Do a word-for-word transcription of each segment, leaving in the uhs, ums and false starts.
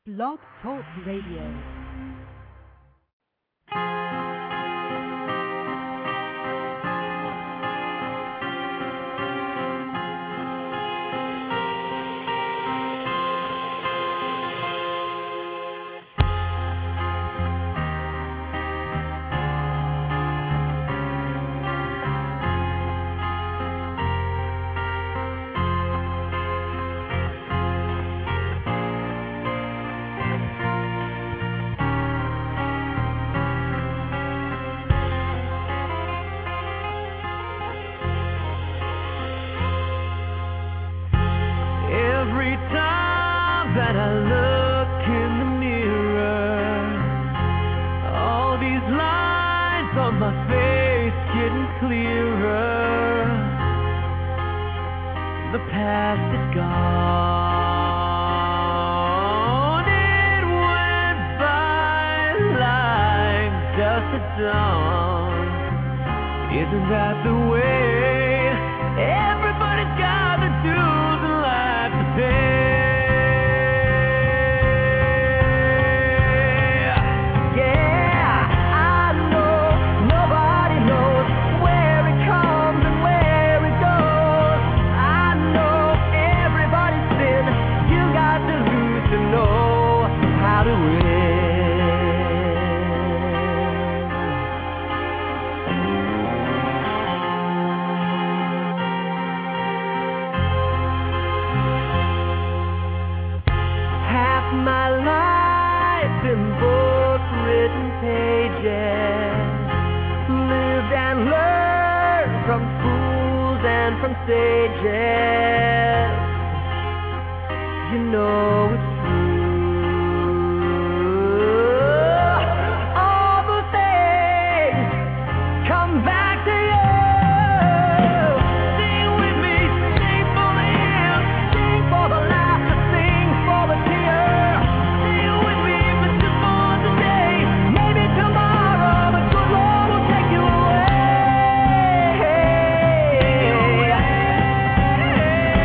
Blog Talk Radio. Hey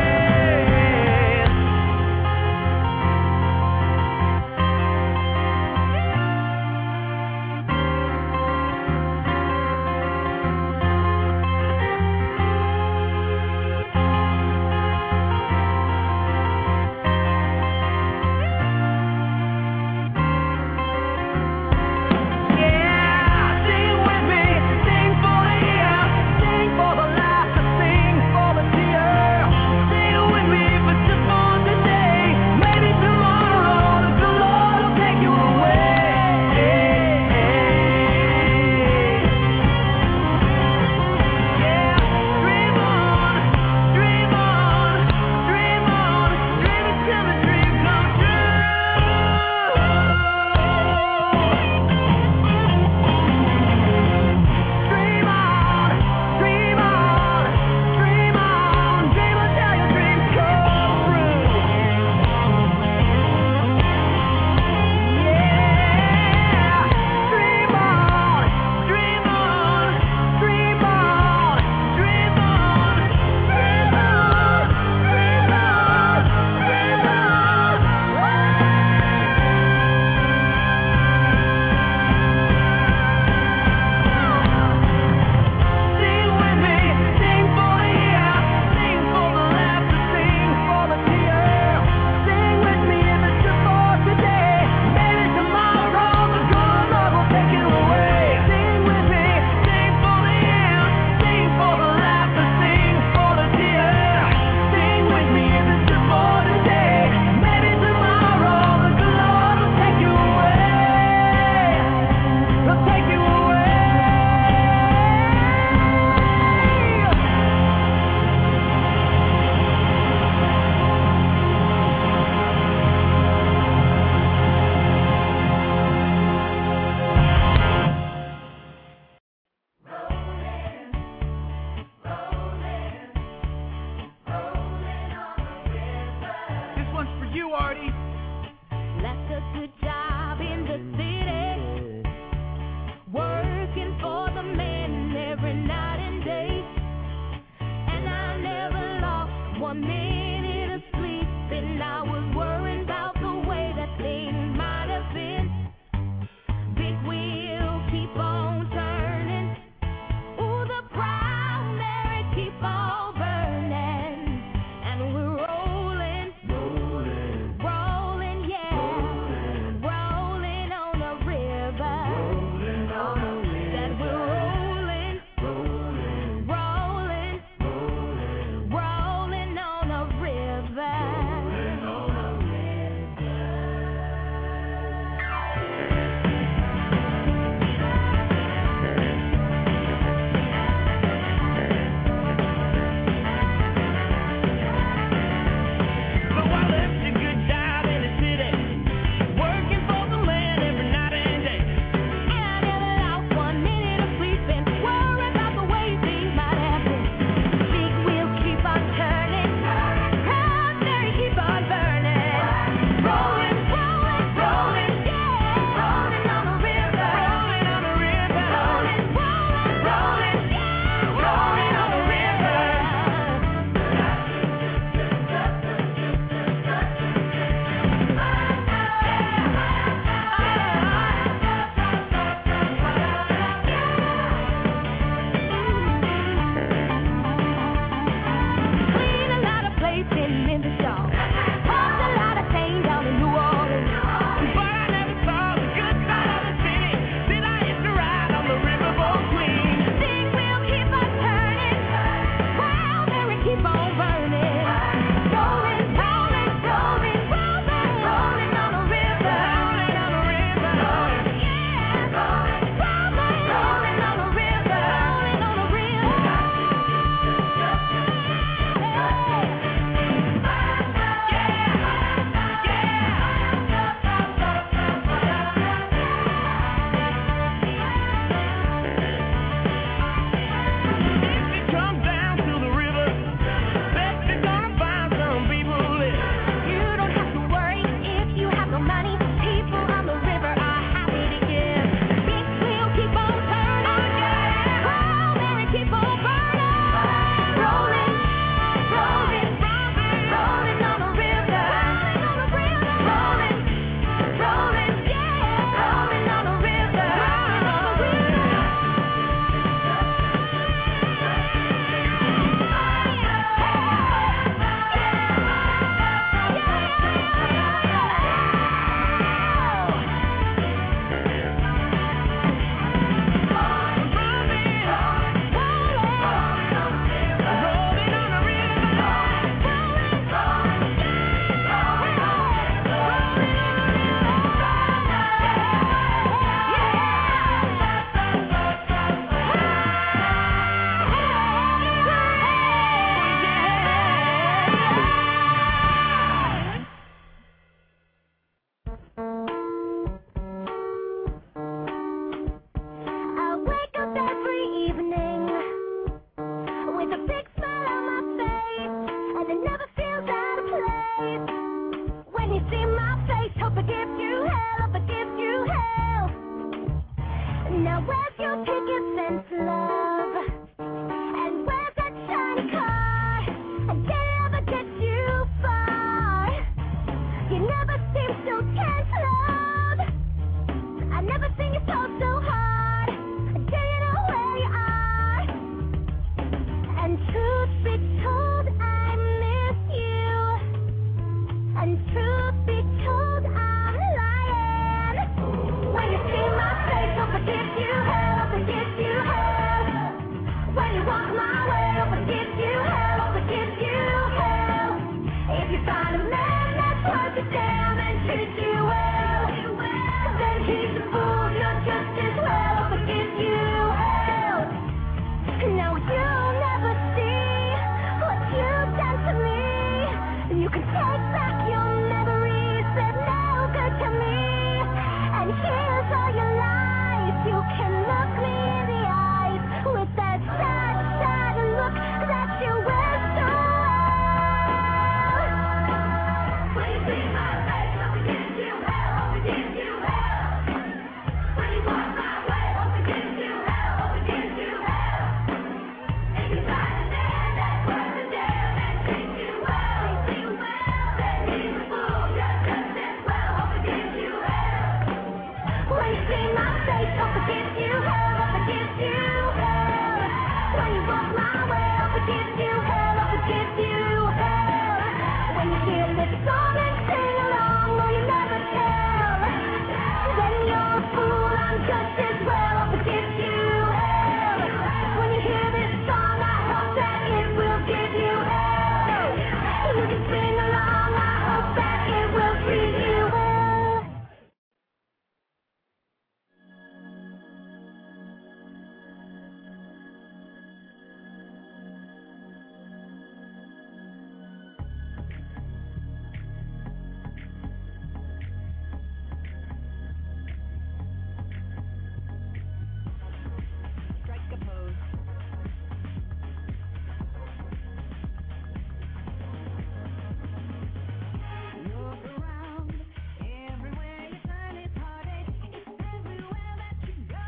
damn and treat you well, then he's a fool, you're just as well. I'll forgive you, hell. Now you'll never see what you've done to me. You can take back your memories, they're no good to me. And here's all your lies. You can look me in the eyes with that sad, sad look that you wear so well. When you see my face, I'll forgive you, hell. I'll forgive you, hell. When you walk my way, I'll forgive you, hell. I'll forgive you, hell. If you find a man that's worth a damn and treats you well, treats you well, then he's a fool, you're just as well. I'll forgive you, hell. When you see my face, I'll forgive you, hell. I'll forgive you, hell. When you walk my way, I'll forgive you, hell. I'll forgive you, hell. When you hear this song and sing along, will you never tell? Then you're a fool, I'm just as well. I'll forgive you, hell. When you hear this song, I hope that it will give you hell. You can sing along, I hope that it will treat you well. Strike a pose. Look around, everywhere you turn is heartache. It's everywhere that you go.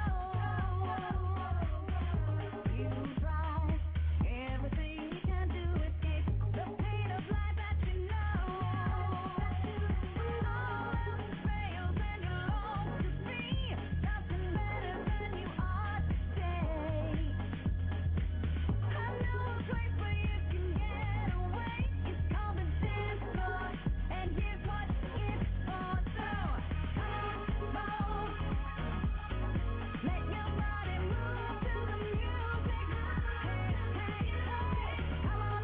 You try everything you can to escape the pain of life that you know. All else fails and you're lost to see something better than you are today. I know a place where you can get away. It's called the dance floor, and here's what it's for. So come on, let your body move to the music. Hey, hey, hey, come on,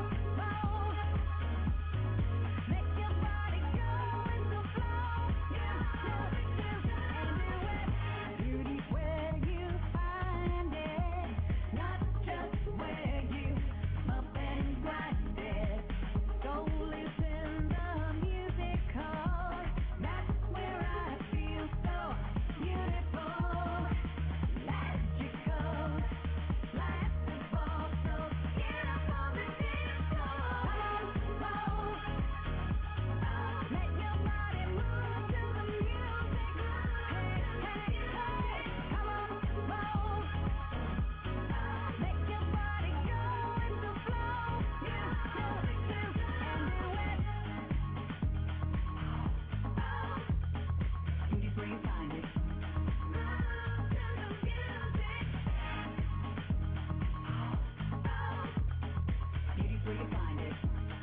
let your body go with the flow. You just do and do it. Beauty's where you find it, not just where you up and grind it. So listen the music call. That's where I feel so beautiful, magical, laughable. So get up on the dance floor. Come on, let your body move to the music. Hey, hey, hey, come on, let your body go with the flow. You just do and do it. Beauty's where you find it. Beauty's where you find it.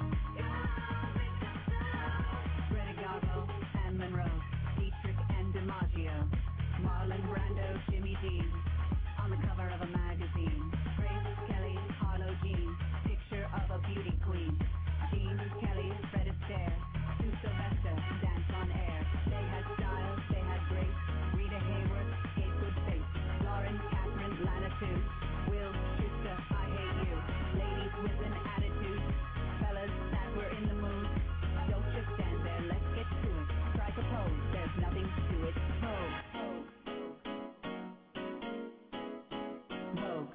Greta Garbo and Monroe, Dietrich and DiMaggio, Marlon Brando, Jimmy Dean, on the cover of a magazine. Grace Kelly, Harlow Jean, picture of a beauty queen. Jean Kelly, Fred Astaire, Sue Sylvester, dance on air. They had style, they had grace. Rita Hayworth gave good face. Lauren, Catherine, Lana too. Will Schuster, I hate you. Ladies with an attitude, fellas that were in the mood. Don't just stand there, let's get to it. Strike a pose, there's nothing to it. Vogue. Vogue.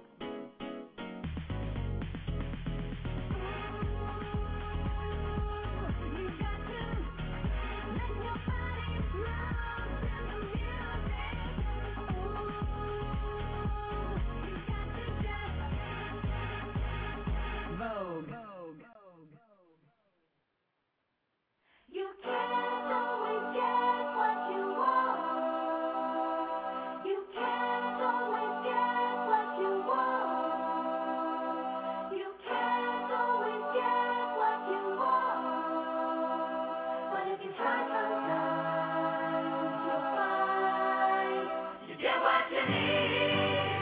You got to let your body flow to the music. Ooh, you got to just Vogue. You can't always get what you want. You can't always get what you want. You can't always get what you want. But if you try sometimes, you'll find you get what you need.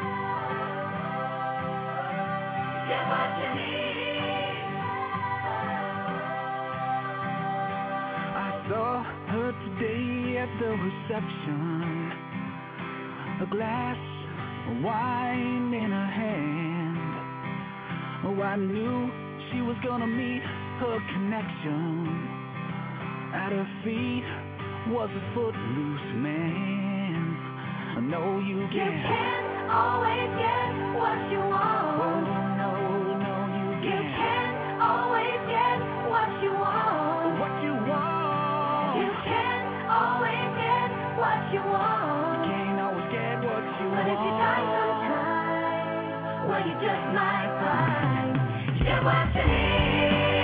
You get what you need. day at the reception, a glass of wine in her hand. Oh, I knew she was gonna meet her connection. At her feet was a footloose man. No, you You can't. can't always get what you Oh, want. no, no, you You can't. can't always get what you want. What you want. You can't always get what you want. Can't always get what you But if you try want. sometimes, well, you just might find you get what you need.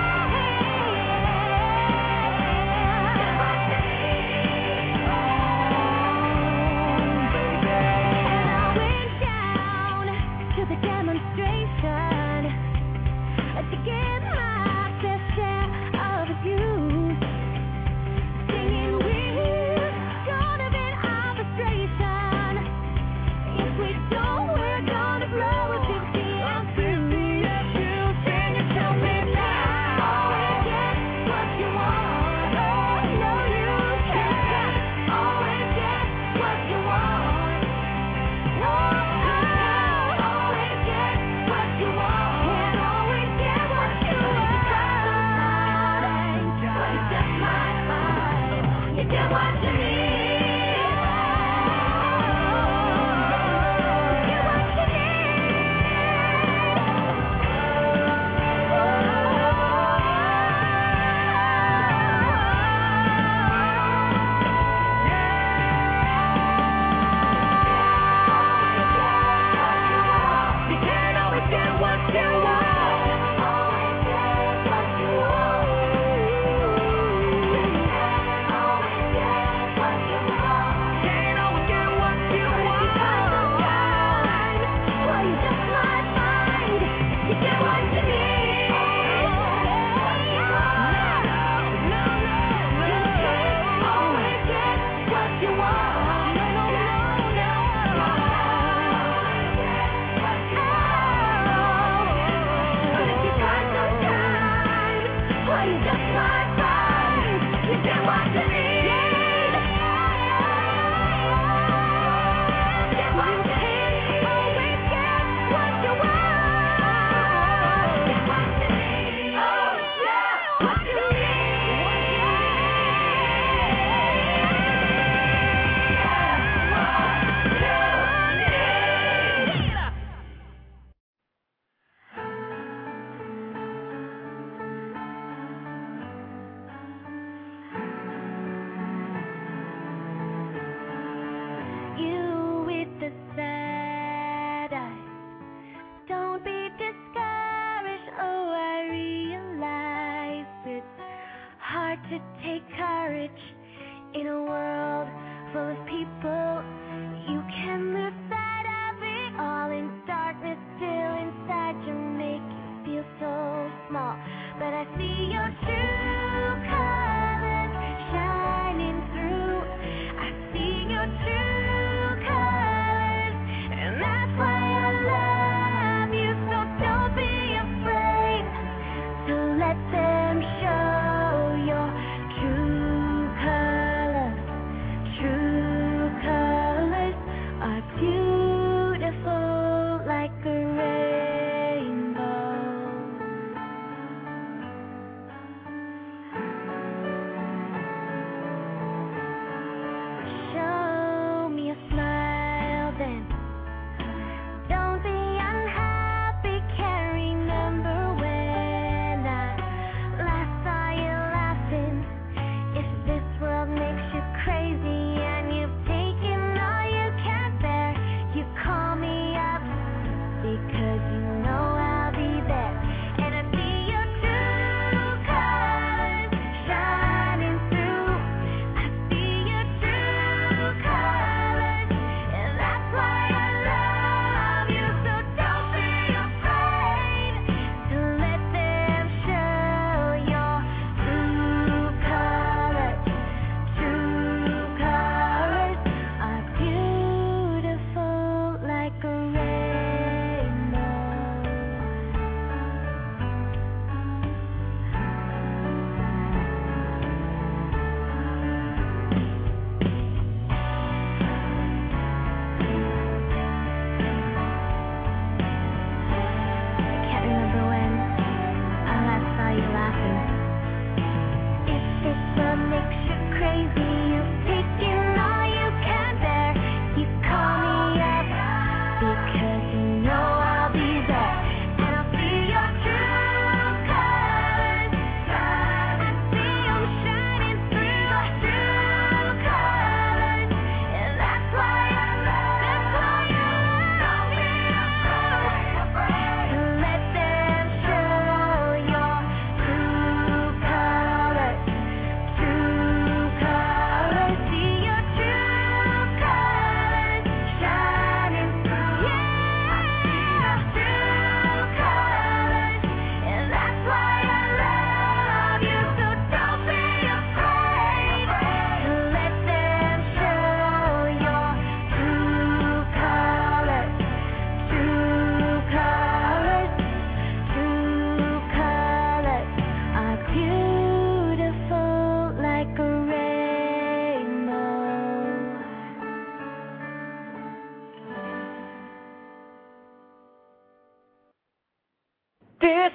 Get what you need. And I went down to the demonstration to get my fair share of views, singing we're gonna vent our frustration. If we don't, we're gonna blow a fifty and fifty and fuse. Can you tell me now? Always get what you want. No, no, you can't always get what you want. No, can't always get what you want. Can't always get what you want. But you just might find you get what you need. Get what you need. You can't always get what you want. Always get what you want. You can't always get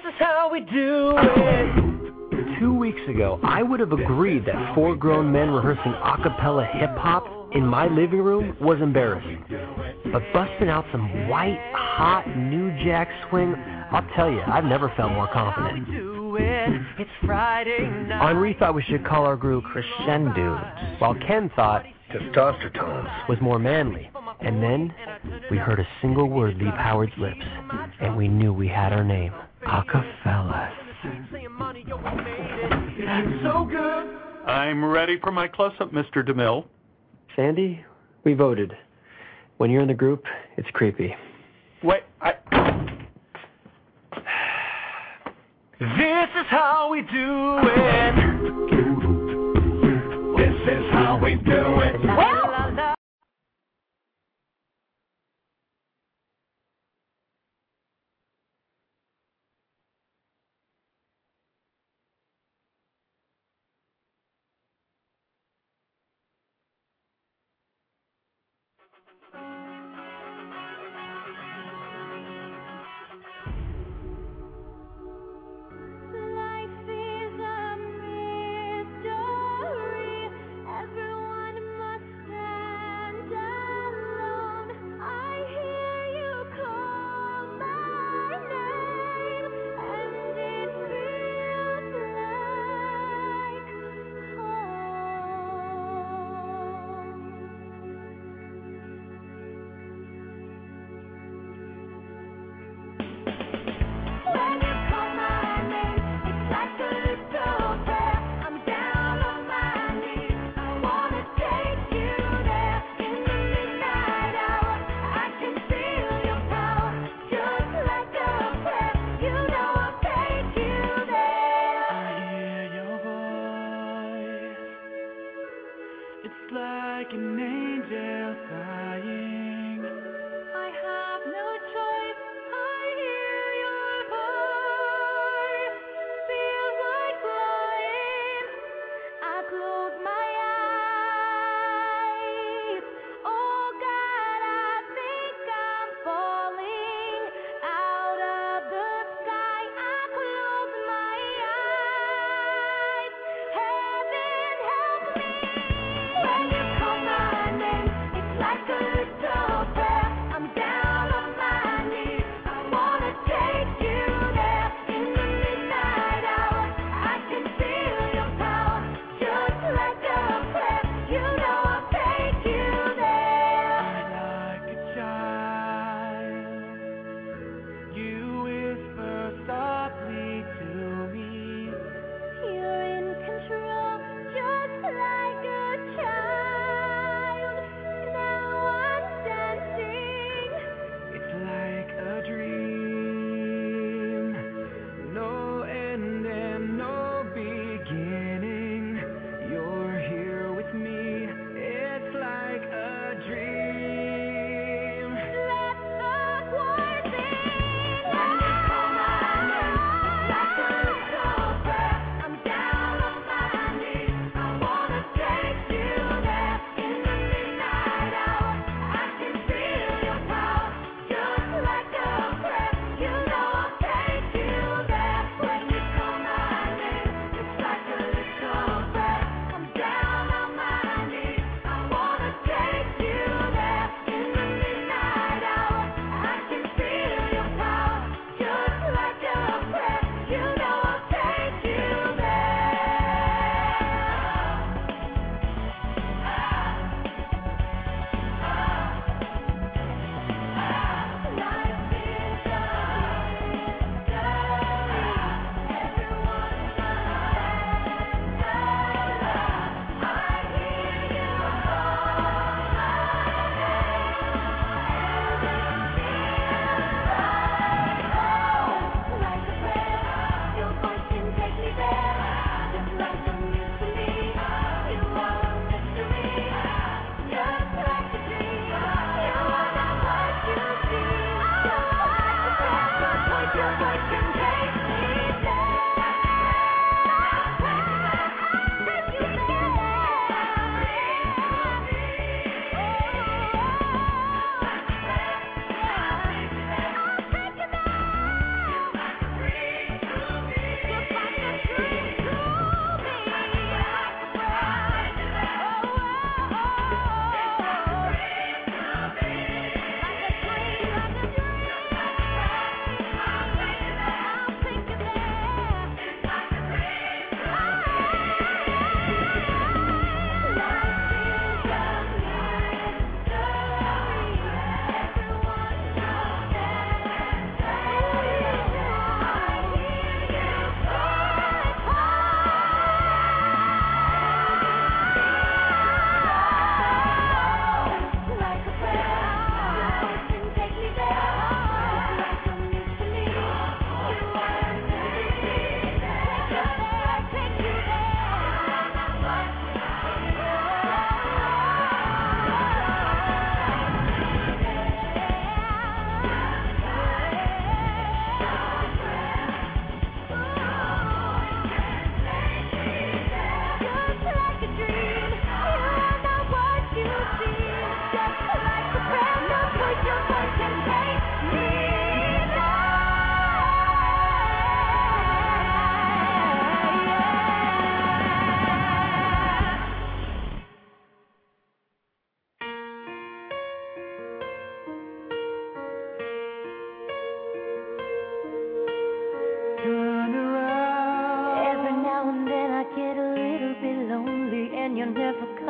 is how we do it. Two weeks ago, I would have agreed that four grown men rehearsing a cappella hip-hop in my living room was embarrassing. But busting out some white, hot New Jack Swing, I'll tell you, I've never felt more confident. It's Friday night. Henri thought we should call our group Crescendos, while Ken thought Testosterone was more manly. And then we heard a single word leave Howard's lips, and we knew we had our name. Acapella. So good. I'm ready for my close-up, Mister DeMille. Sandy, we voted. When you're in the group, it's creepy. Wait, I... This is how we do it. This is how we do it. Well, You're in control, just like a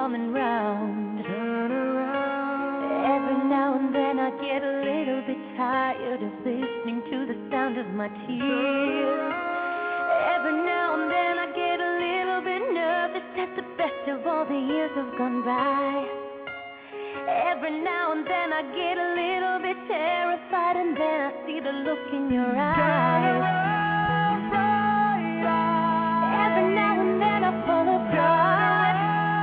coming round. Turn around. Every now and then I get a little bit tired of listening to the sound of my tears. Every now and then I get a little bit nervous that the best of all the years have gone by. Every now and then I get a little bit terrified, and then I see the look in your eyes. Every now and then I fall apart.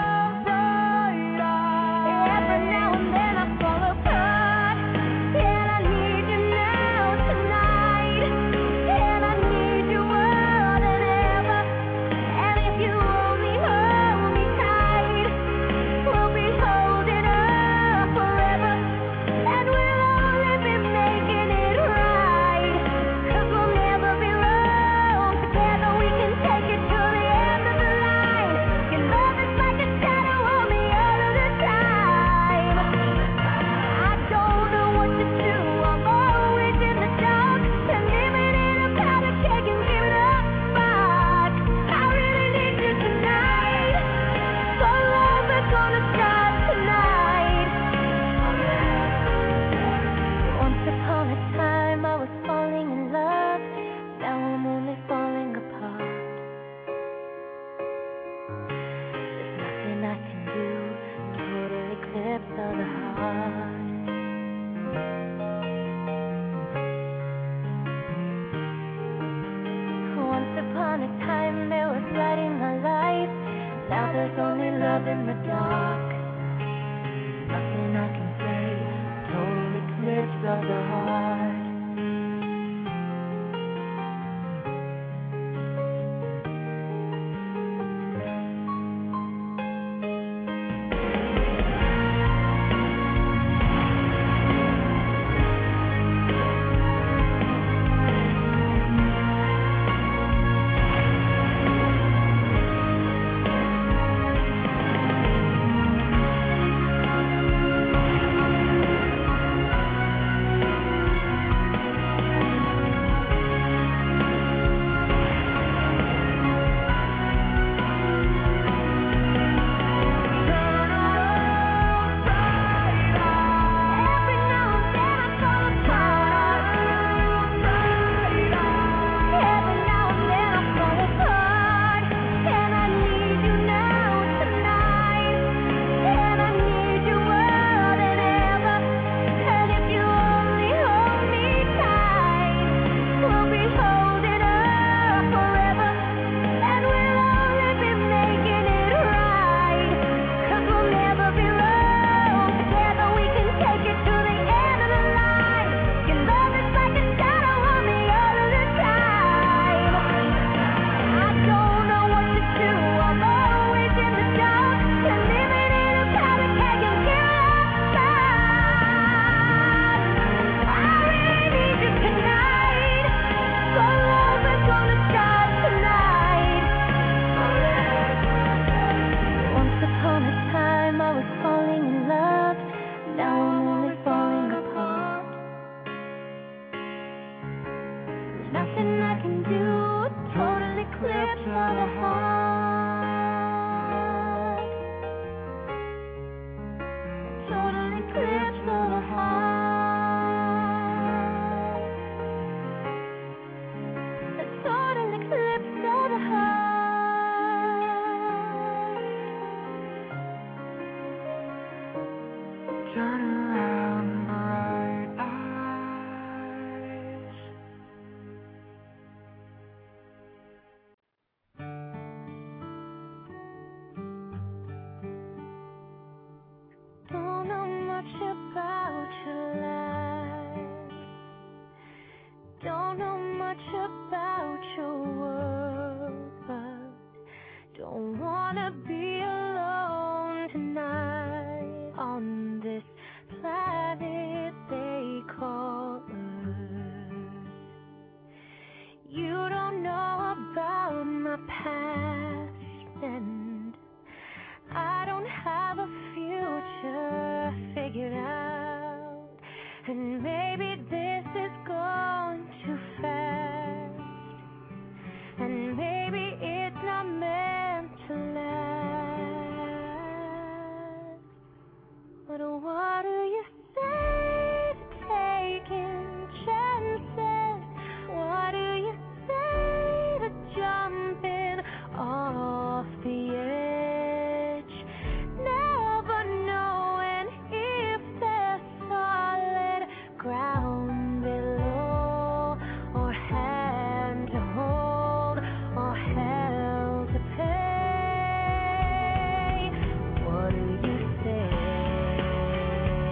Every now and then I fall apart. And I need you now tonight. And I need you more than ever. And if you only hold me tight, we'll be holding up forever. And we'll only be making it right. 'Cause we'll never be wrong. Together we can take it to the end of the line. Your love is like a shadow on me all of the time. I don't know what to do. I'm always in the dark. And living in a powder keg and giving up spark. I really need you tonight. So love is gonna start tonight. Once upon a time I was falling in love. Now I'm only falling apart. There's nothing I can do. Total eclipse of the heart. Once upon a time there was light in my life. Now there's only love in the dark. Nothing I can say. Total eclipse of the heart. Every now and then I fall apart. Every now and then I fall apart. And I need you now tonight. And I need you more than ever. And if you only hold me tight, we'll be holding up forever. And we'll only be making it right. 'Cause we'll never be wrong. Together we can take it to the end of the line. Your love is like a shadow on me all of the time. I don't know what to do. I'm always in the dark. And living in a powder keg and giving up spark. I really need you tonight. So love is gonna start tonight. Once upon a time I was falling in love. Now I'm only falling apart. There's nothing I can do. Total eclipse of the heart. Total eclipse of the heart. A total eclipse of the heart. Turn around, bright eyes. Don't know much about your life. Don't know much about your world, but don't wanna be alone tonight on this But what do you say to taking chances? What do you say to jumping off the edge? Never knowing if there's solid ground below, or hand to hold, or hell to pay. What do you say?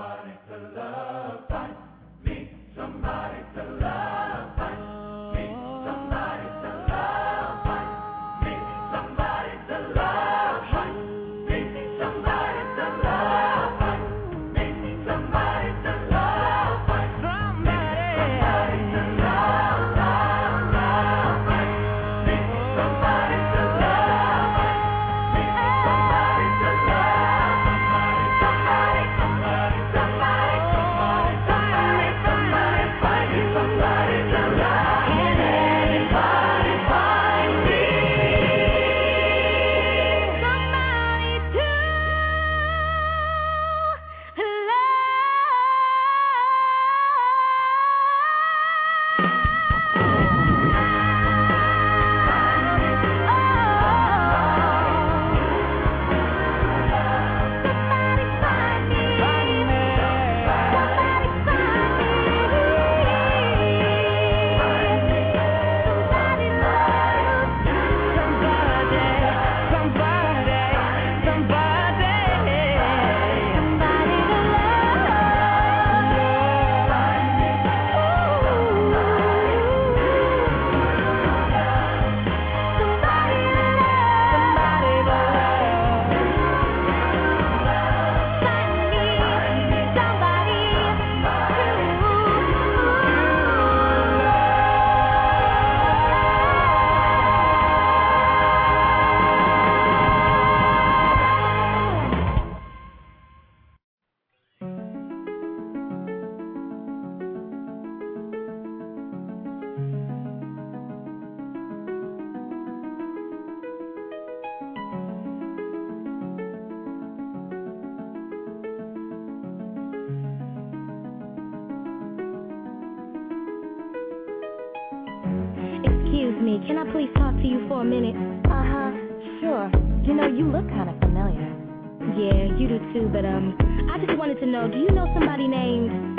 Excuse me, can I please talk to you for a minute? Uh-huh, sure. You know, you look kind of familiar. Yeah, you do too, but um, I just wanted to know, do you know somebody named...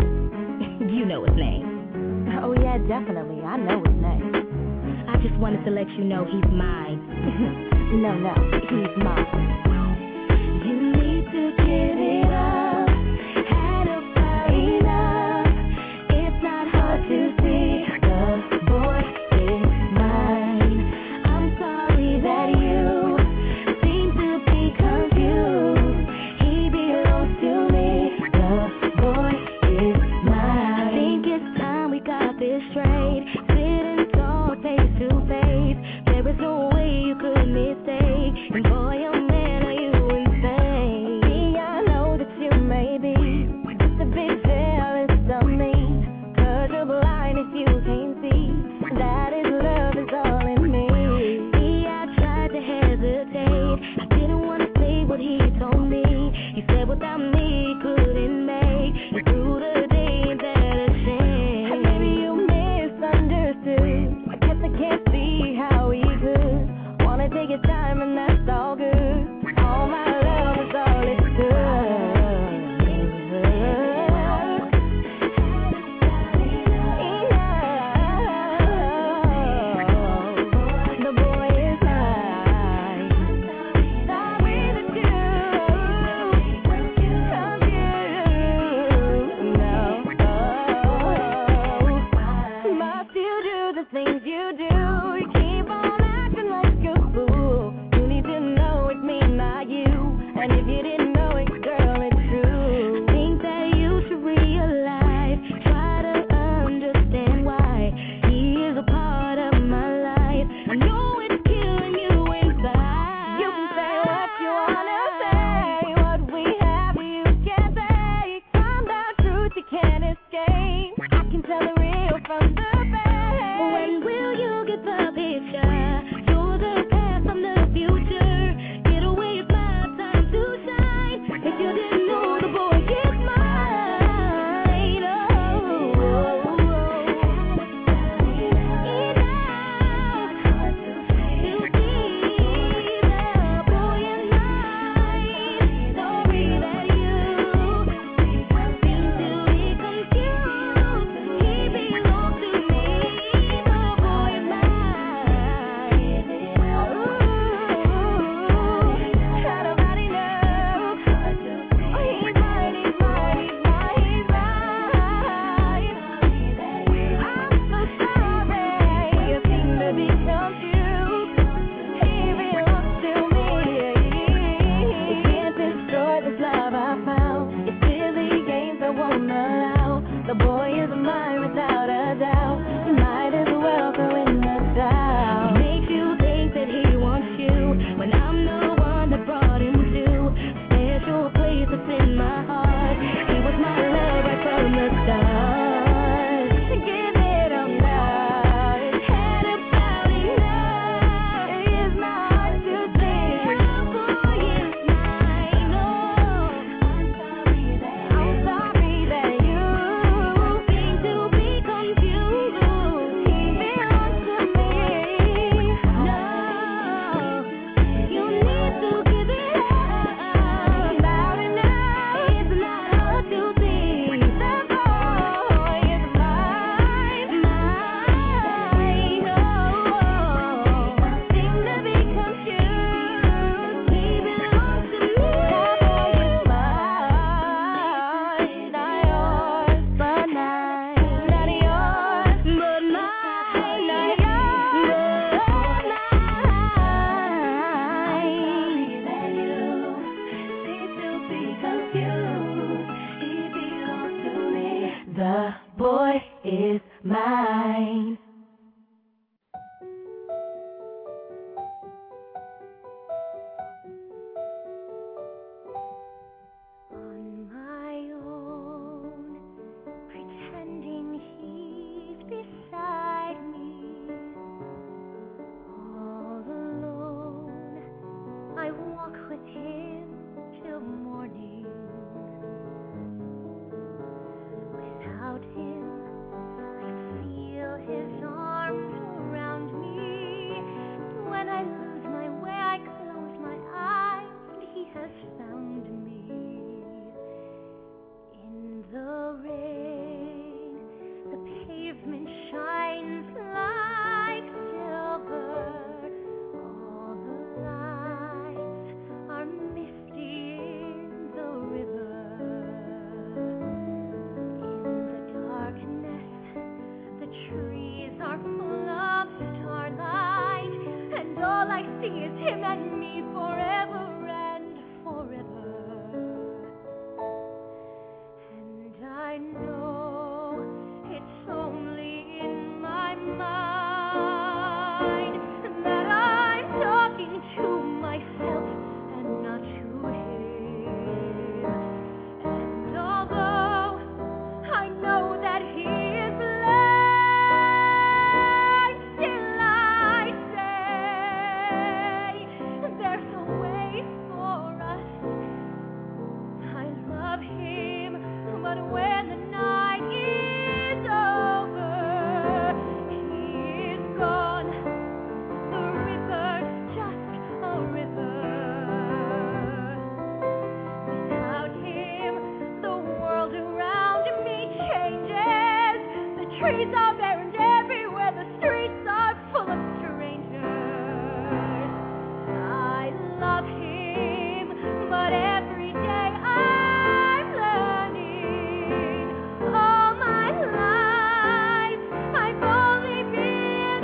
you know his name. Oh, yeah, definitely. I know his name. I just wanted to let you know he's mine. No, no, he's mine. You need to give it up. Had about enough. It's not hard to see. The boy is mine. I'm sorry that you seem to be confused. He belongs to me. The boy is mine. I think it's time we got this straight. Sit and talk face to face. There is no way you could mistake. And boy, oh man, are you insane? See, I know that you may be just a bit jealous of me. Cause you're blind if you can't see that his love is all in me. See, I tried to hesitate. I didn't want to say what he told me. He said without me he couldn't make it through the day. That a shame. And maybe you misunderstood. I guess I can't see how he could. Wanna take your time and that's all good. All my love is all it's good. the boy is mine. On my own, pretending he's beside me. All alone, I walk with him till morning. Without him, I feel his arms around me. When I lose my way, I close my eyes, and he has found me. In the rain, the pavement shines like silver. All the lights are misty in the river. In the darkness, the trees are full of starlight, and all I see is him and me forever and forever. And I know it's only in my mind that I'm talking to myself and not to him. And although I know that he is blind, still I say there's a way for us. I love him, but when the night is over, he is gone. The river's just a river. Without him, the world around me changes. The trees are bare and everywhere the streets are full of strangers. I love him, but every day I'm learning. All my life I've only been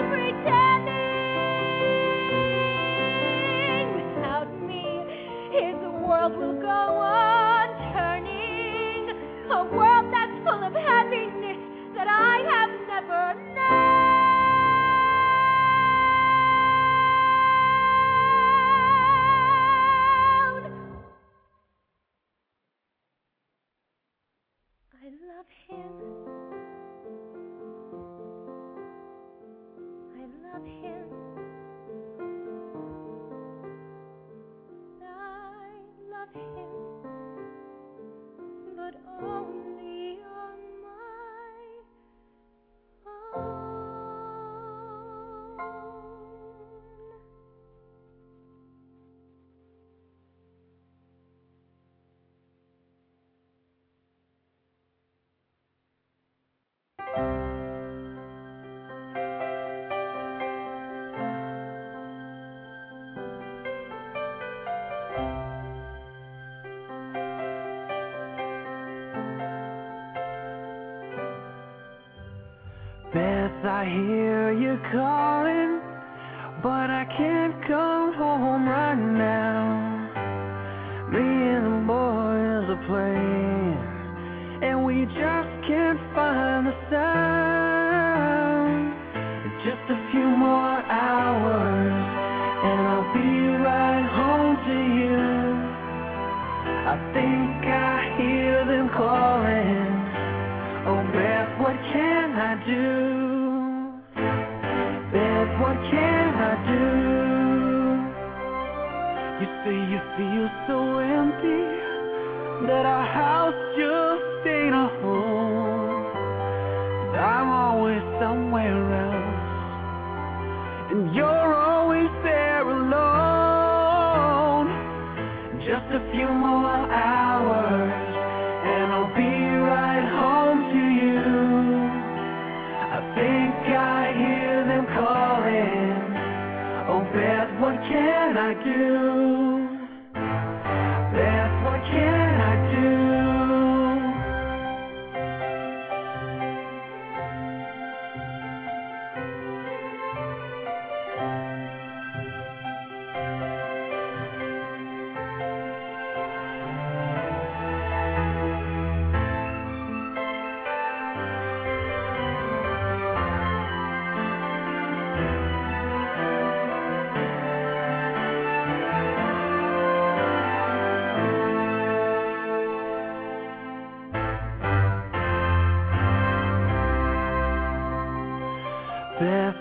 pretending. Without me, his world will go on turning. A world that's full of happiness that I have never known. I love him. I love him. I love him, but only on my own. Beth, I hear you calling, but I can't come home right now. Me and the boys are playing, and we just can't find the sound. Just a few more hours, and I'll be right home to you. I think I hear them calling. Oh, Beth, what can I do? Beth, what can I do? You say you feel so empty, that our house just ain't a home. But I'm always somewhere else, and you're always there alone. Just a few more hours, and I'll be right home to you. I think I hear them calling. Oh, Beth, what can I do? Beth, what can I do?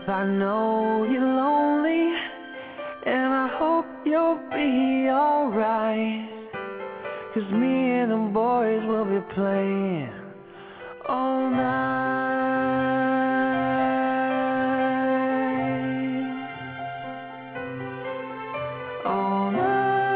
I know you're lonely, and I hope you'll be alright. 'Cause me and the boys will be playing all night. All night.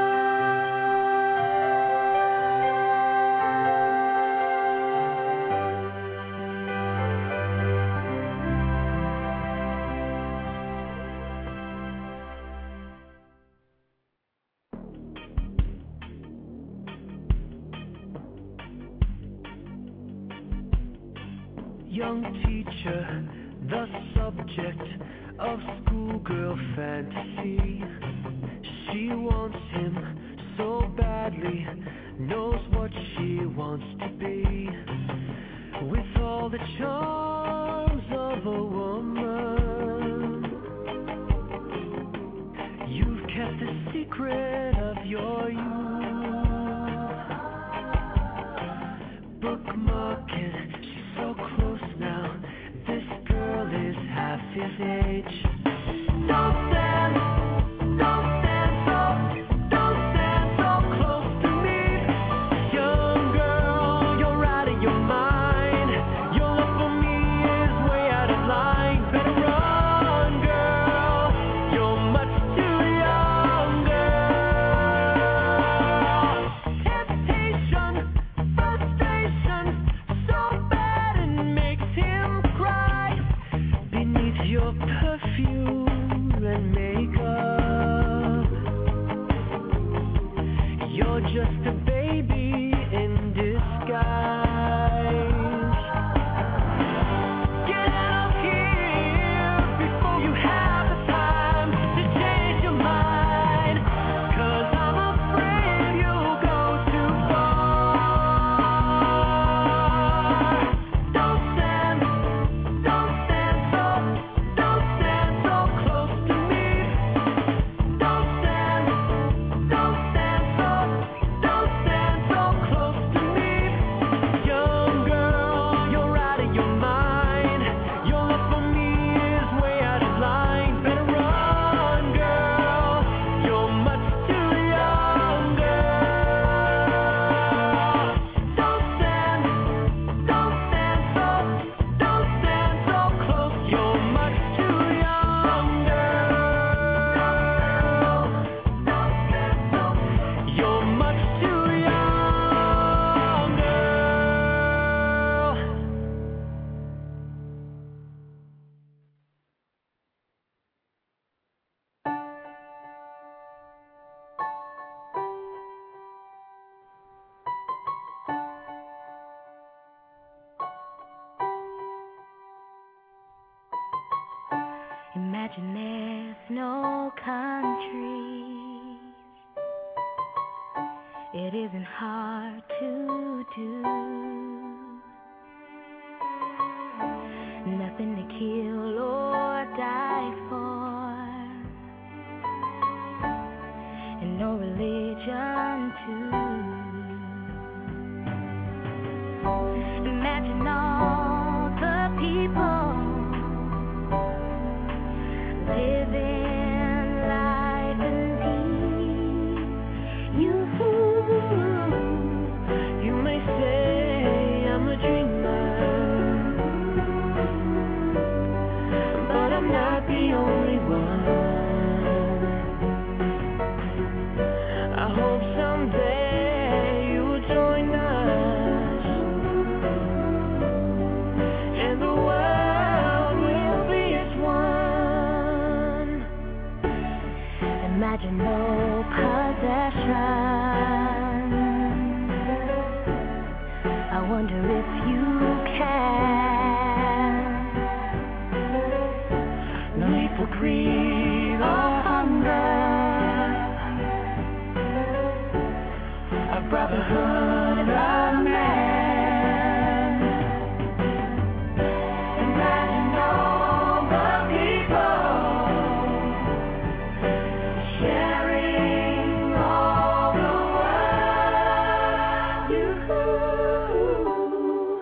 Young teacher, the subject of schoolgirl fantasy. She wants him so badly, knows what she wants to be. With all the charms of a woman, you've kept the secret of your youth. Bookmarking, she's so close now. This girl is half his age. Don't stand, don't stand so, don't stand so close to me. Young girl, you're out of your mind. Your love for me is way out of line. Better run, girl, you're much too young, girl. Temptation, frustration, so bad it makes him cry. Beneath your perfume and makeup, you're just a baby in disguise. Get out of here before you have the time to change your mind. 'Cause I'm afraid you'll go too far. Don't stand, don't stand so, don't stand so close to me. Don't stand, don't stand so, don't stand so close to me. Young girl, you're out of your mind. Your love for me is way out of line. Better run, girl, you're much too young, girl. Don't stand, don't stand so, don't stand so close. You're much too young, girl. Don't stand so, you're much too young, girl. Imagine there's no countries. It isn't hard to do. Nothing to kill or die for, and no religion too. Imagine all the people living life in peace. You, You may say I'm a dreamer, but I'm not the only one. I hope someday you will join us, and the world will be as one. imagine no possession. I wonder if you can. No need for greed or hunger, a brotherhood of man. Imagine all the people sharing all the world. You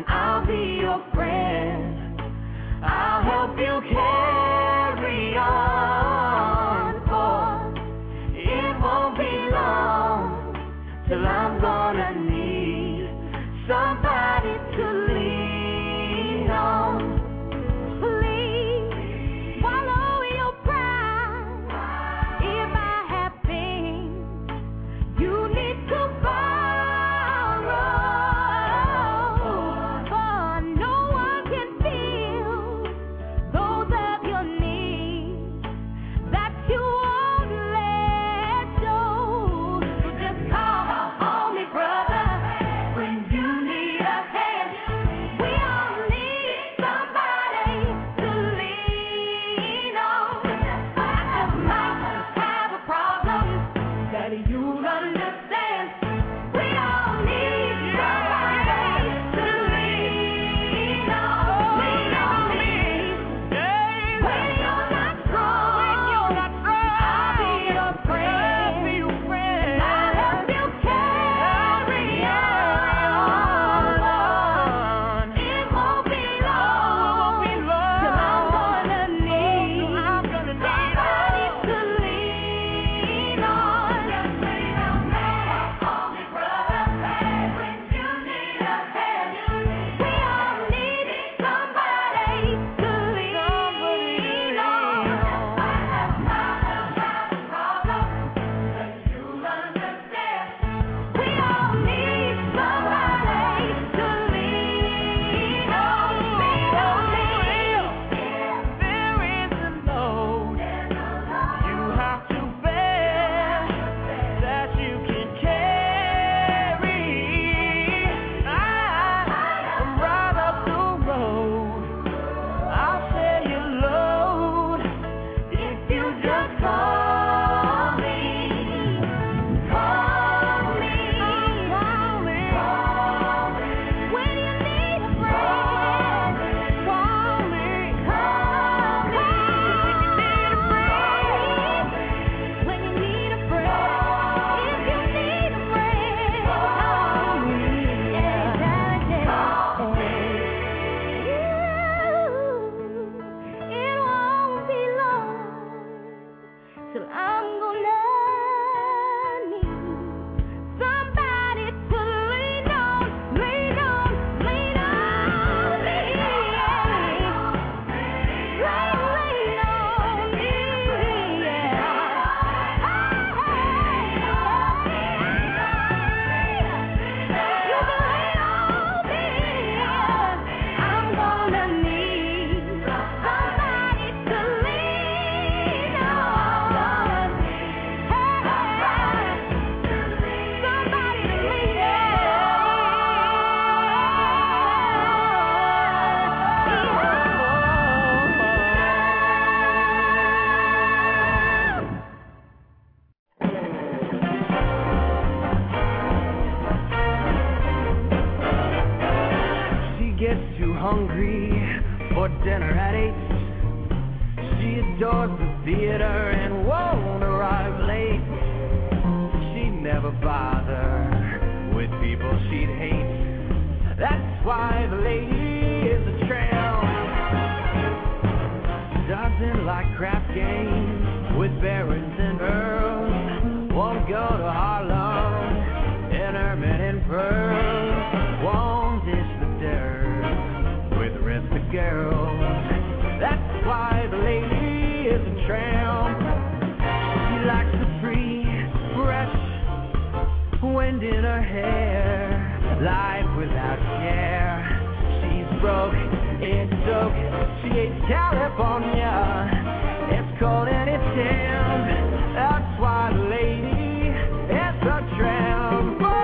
and I'll be your friend. I'll help you carry on, for it won't be long till I'm gonna need somebody to lean on. Please swallow your pride. If I have things you need to borrow, for no one can feel those of your needs that you won't let go. So just call on me, brother, when you need a hand. We all need somebody to lean on. I just might have a problem that you'll understand. We all need somebody to lean on. Lean on me. When you're not strong, I'll be your friend. I'll help you carry on. It won't be long till I'm gonna need somebody to lean on. Just lean on me, call me brother, when you need a hand. We all need somebody to lean on. I have not a problem that you'll understand. We all need somebody to lean on. Lean on me. There is a load you have to bear that you can carry. I'm right up the road. I'll share your load if you just call me. Call me. Call me. When you need a friend. Call me. Call me. When you need a friend. When you need a friend. If you need a friend. Call me. Yeah, call me. It won't be long till I'm gonna need somebody to lean on, lean on, lean on me. Lean, lean on me, yeah. You can lean on me, yeah. I'm gonna need somebody to lean on. Somebody to lean She gets too hungry for dinner at eight. She adores the theater and won't arrive late. She'd never bother with people she'd hate. That's why the lady is a tramp. She doesn't like crap games with barons and earls. Won't go to Harlem in ermine and pearls. Won't dish the dirt with the rest of girls. That's why the lady is a tramp. She likes the free, fresh wind in her hair. Life without care. She's broke, it's dope. She hates California. It's cold and it's damp. That's why the lady is a tramp. Whoa.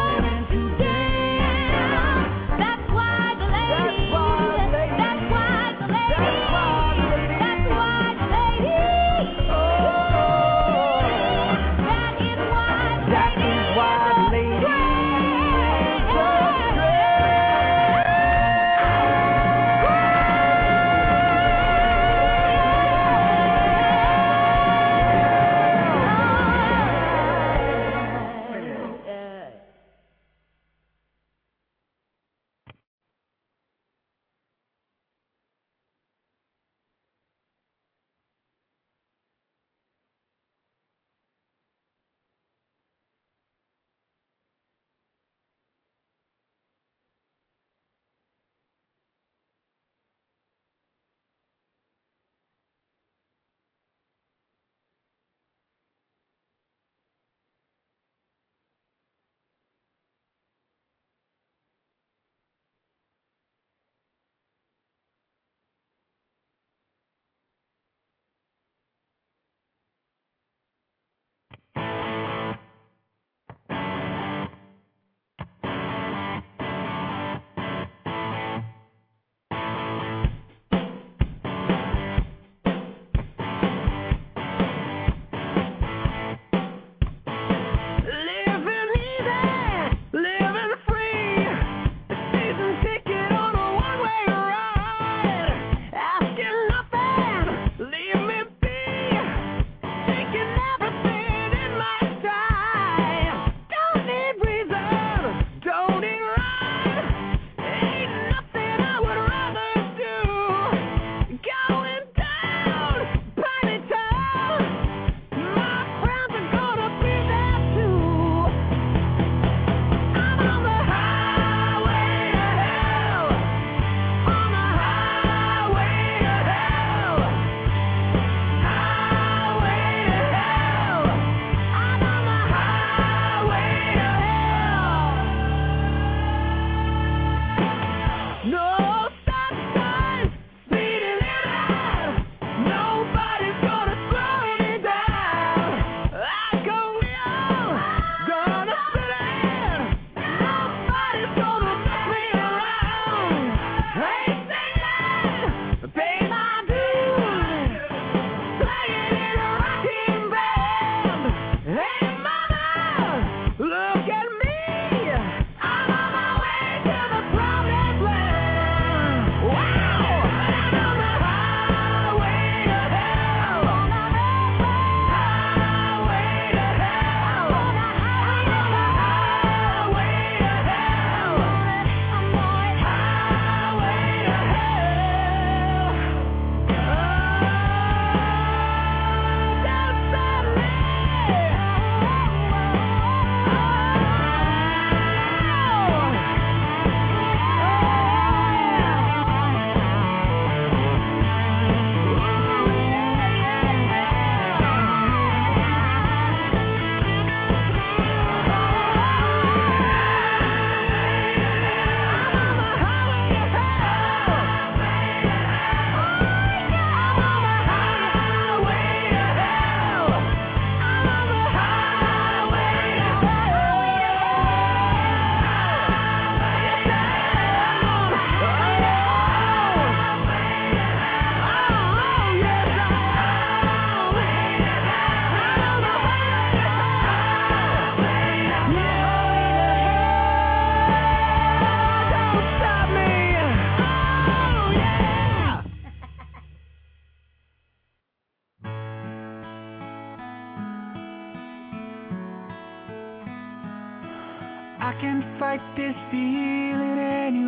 I can't fight this feeling any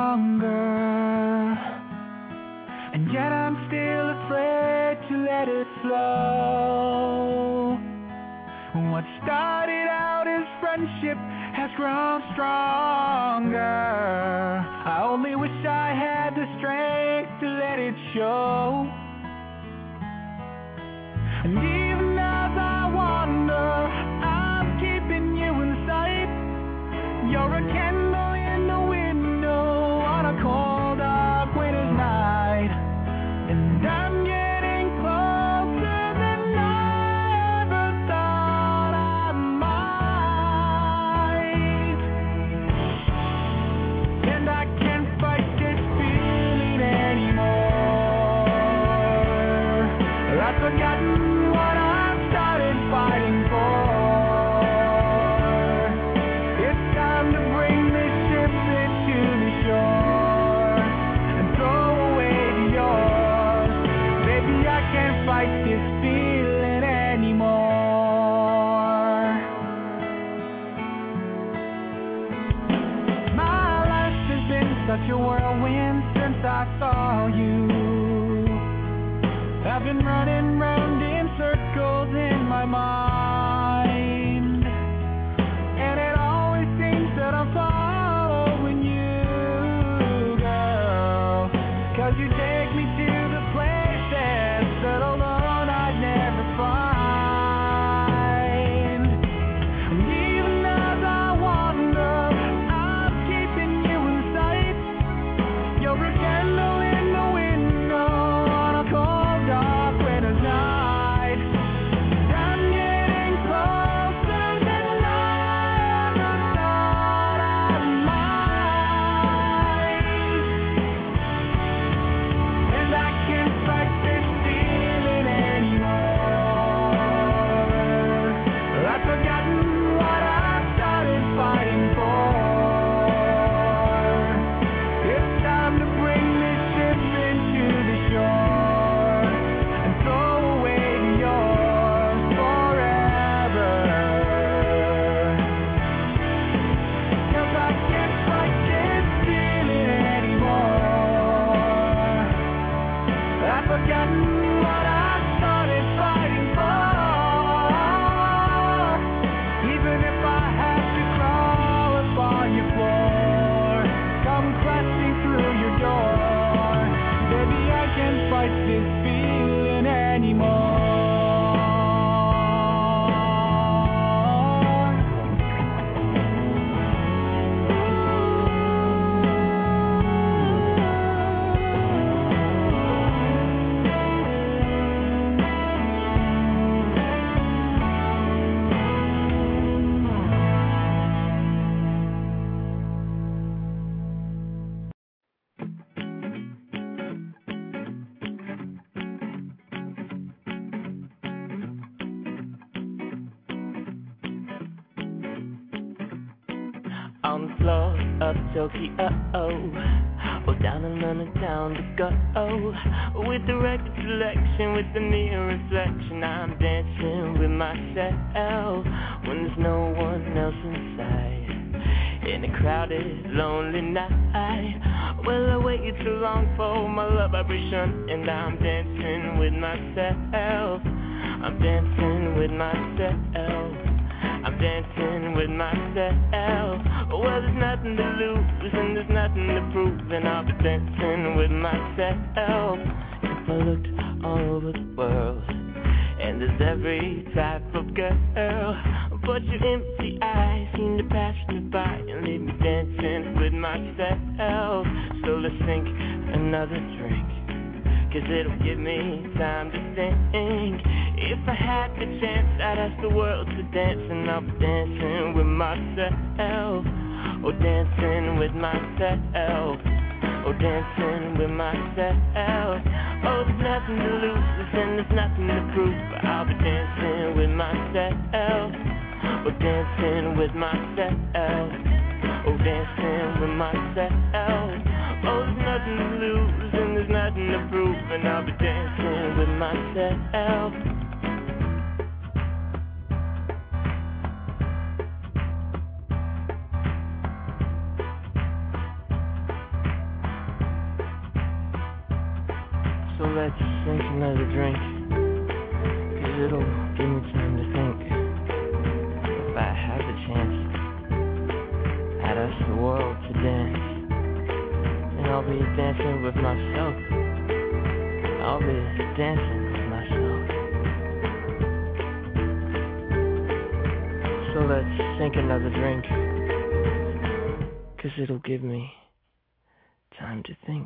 longer, and yet I'm still afraid to let it flow. What started out as friendship has grown stronger. I only wish I had the strength to let it show. And even as I wander, I'm keeping you in sight. You're a candle in the window on a cold, dark winter's night, and I'm getting closer than I ever thought I might. such a whirlwind since I saw you. I've been running round in circles in my mind, and it always seems that I'm following you, girl. Cause you take me to the places that alone I'd never find. And even as I wander, I'm keeping you in sight. You're a candle in the window on a cold, dark winter's night. I'm getting closer than I ever thought I might. And I can't fight this feeling anymore. I've forgotten what I started fighting for. It's time to bring this ship into the shore and throw away yours forever. Cause I can't fight this feeling anymore. I've forgotten what I started fighting for. Even if I have to crawl upon your floor, come crashing through your door, baby, I can't fight this feeling anymore. On the floor of Tokyo, or down another town to go. With the record selection, with the mirror reflection, I'm dancing with myself when there's no one else inside. In a crowded, lonely night, well, I waited too long for my love vibration, and I'm dancing with myself. I'm dancing with myself. I'm dancing with myself. Well, there's nothing to lose and there's nothing to prove, and I'll be dancing with myself. If I looked all over the world, and there's every type of girl, but your empty eyes seem to pass me by and leave me dancing with myself. So let's think another drink, cause it'll give me time to think. If I had the chance, I'd ask the world to dance, and I'll be dancing with myself. Oh, dancing with myself. Oh, dancing with myself. Oh, there's nothing to lose and there's nothing to prove, but I'll be dancing with myself. Oh, dancing with myself. Oh, dancing with myself. Oh, there's nothing to lose and there's nothing to prove, and I'll be dancing with myself. So let's drink another drink, cause it'll give me time to think. If I had the chance, I'd ask the world to dance, and I'll be dancing with myself. I'll be dancing with myself. So let's drink another drink, cause it'll give me time to think.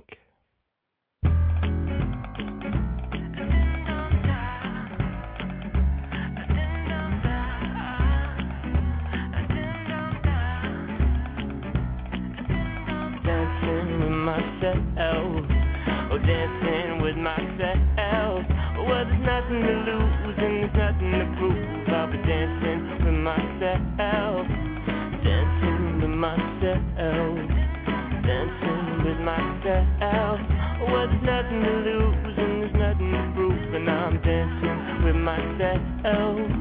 Myself, oh, dancing with myself. Well, there's nothing to lose and there's nothing to prove. I'll be dancing with myself, dancing with myself, dancing with myself. Well, there's nothing to lose and there's nothing to prove, and I'm dancing with myself.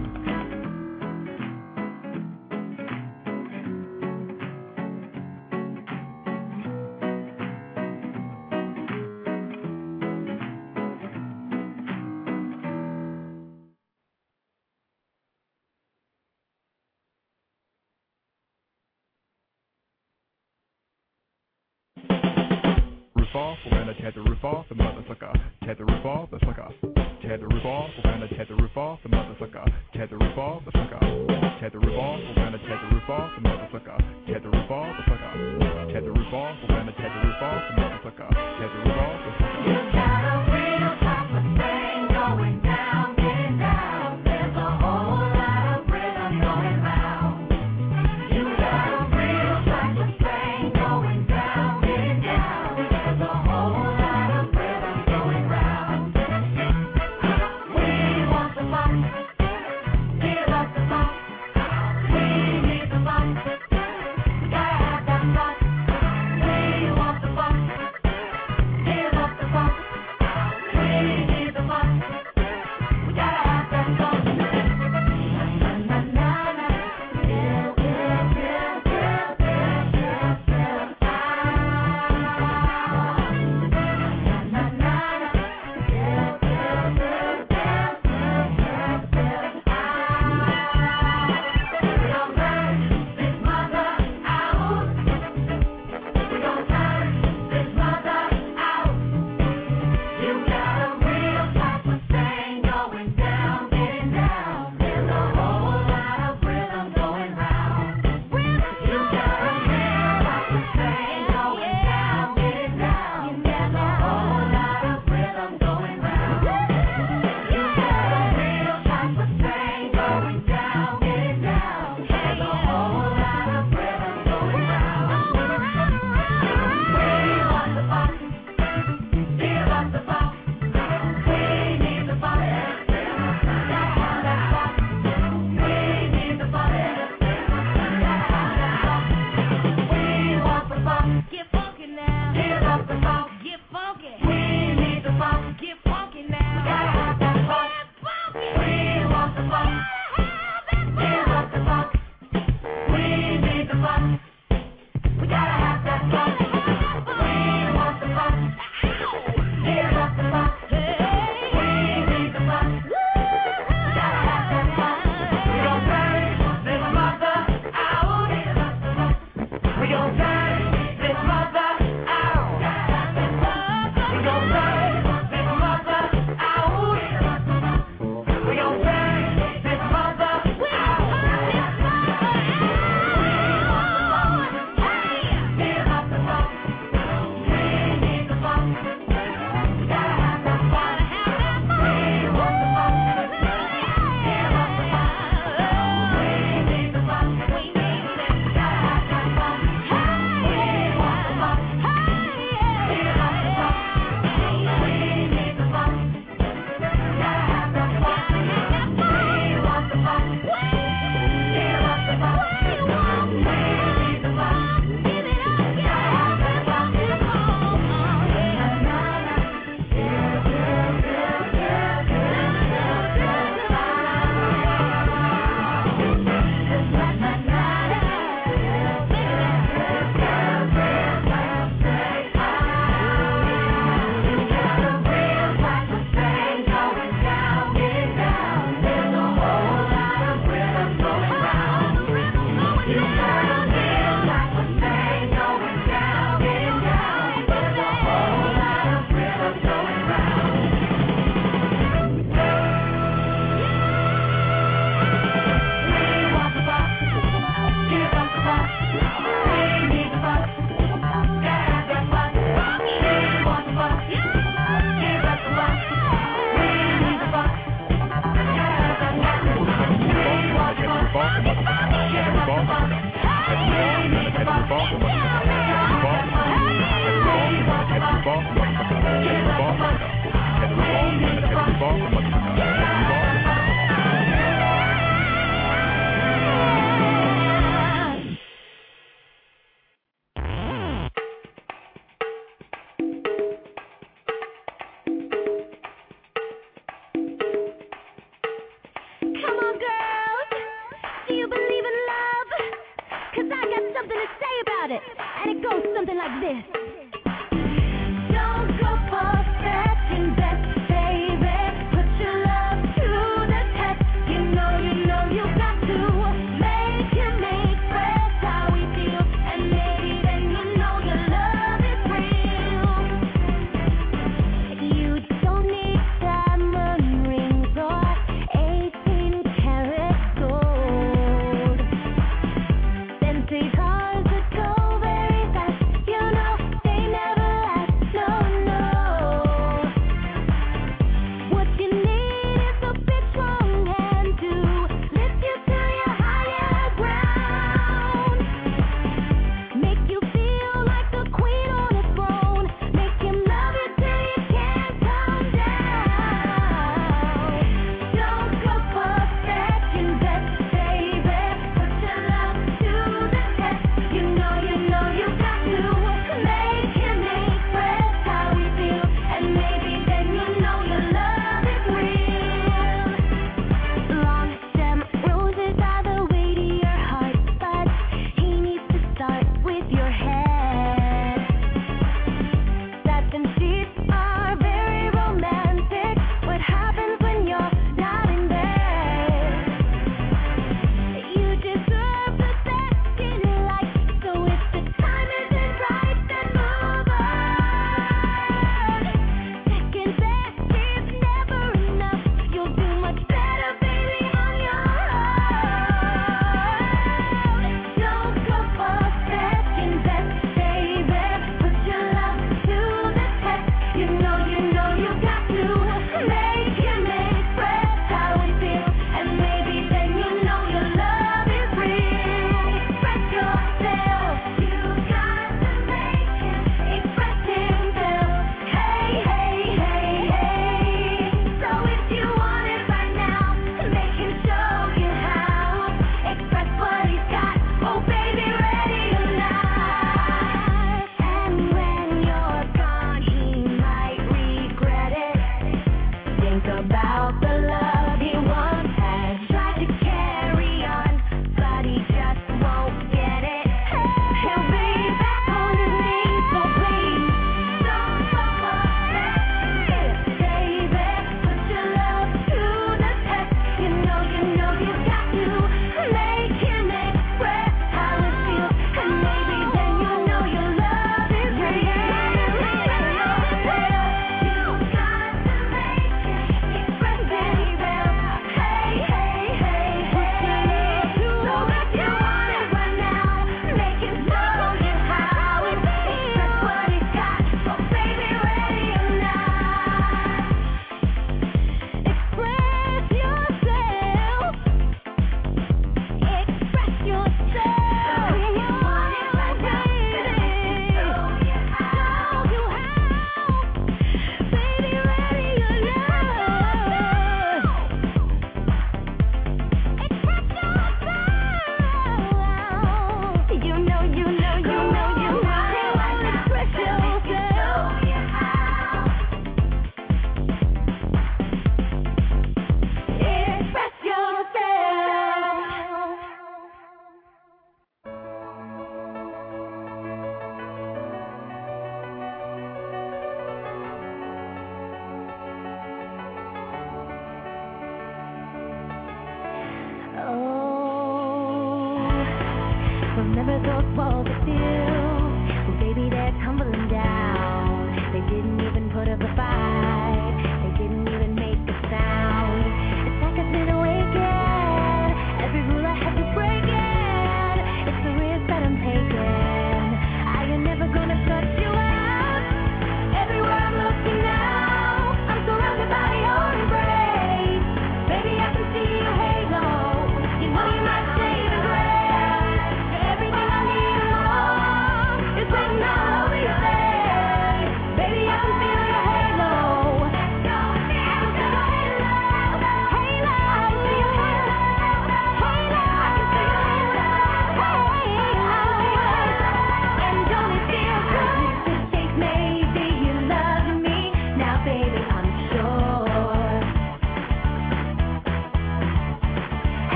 off, we're gonna tear the roof off, the motherfucker. Tear the roof off, the sucker. Tear the roof off, we're gonna tear the roof off, the motherfucker. Tear the roof off, the sucker. Tear the roof off, we're gonna tear the roof off, the motherfucker. Tear the roof off, the sucker. Tear the roof off, we're gonna tear the roof off, the motherfucker. Tear the roof off, the sucker. You got a real type of thing going down, getting down. There's a whole lot of rhythm going round. You got a real type of thing going down, getting down. There's a whole lot of rhythm going round. We want the funk, give us the funk. We need the funk, gotta have that funk. We want the funk, give us the funk. We need the funk, we gotta have that funk. Na na na na, yeah yeah yeah yeah yeah yeah yeah. Na na na na, yeah yeah yeah yeah yeah yeah yeah. We gon' burn this mother out. We gon' turn this mother out. You got a real type of thing going down, getting down. There's a whole lot of rhythm going round. You got a real type of thing going down, getting down. There's a whole lot of rhythm going round. You got a real type of thing going down, getting down. There's a whole lot of rhythm going round. We want the funk, give us the funk. We need the funk, gotta have that funk. We need the funk, gotta have that funk. We want the funk, Get funky now. give us the funk. Get funky. We need the funk, Get funky now. gotta have that funk. We want the funk, give us the funk. We need the funk, we gotta have that funk. We want the funk, give us the funk. We need the funk, gotta have that funk. We gon' turn this mother out. We gon' turn this mother out. We gon' turn this mother out. We gon' turn this mother out. Give us the funk, we need the funk, gotta have that funk. We want the funk, give us the funk, we need the funk, gotta have that funk. We want the funk, give us the funk, we need the funk, gotta have that funk. We want the funk, give us the funk, we need the funk, gotta have that funk. Come on, girls. Do you believe in love? 'Cause I got something to say about it. And it goes something like this. Don't go for second best, baby. Put your love to the test. You know, you know you got to make him express how he feels. And maybe then you know your love is real.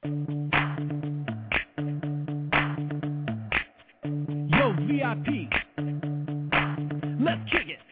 Yo, V I P, let's kick it.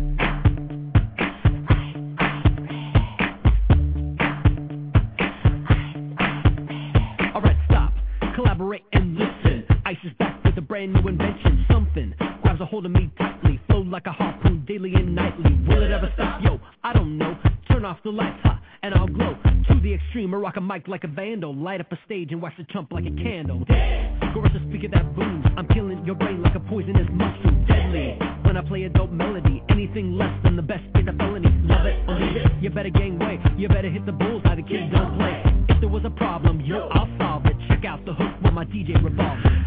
Alright, stop, collaborate and listen. Ice is back with a brand new invention. Something grabs a hold of me tightly, flow like a harpoon daily and nightly. Will it ever stop? Yo, I don't know. Turn off the lights, huh, and I'll glow to the extreme. I rock a mic like a vandal, light up a stage and watch the chump like a candle. Chorus a speaker that booms. I'm killing your brain like a poisonous mushroom. Deadly when I play a dope melody. Anything less than the best is a felony. Love it or leave it. You better gain weight. You better hit the bullseye. The kids don't play. If there was a problem, yo, I'll solve it. Check out the hook while my D J revolves it.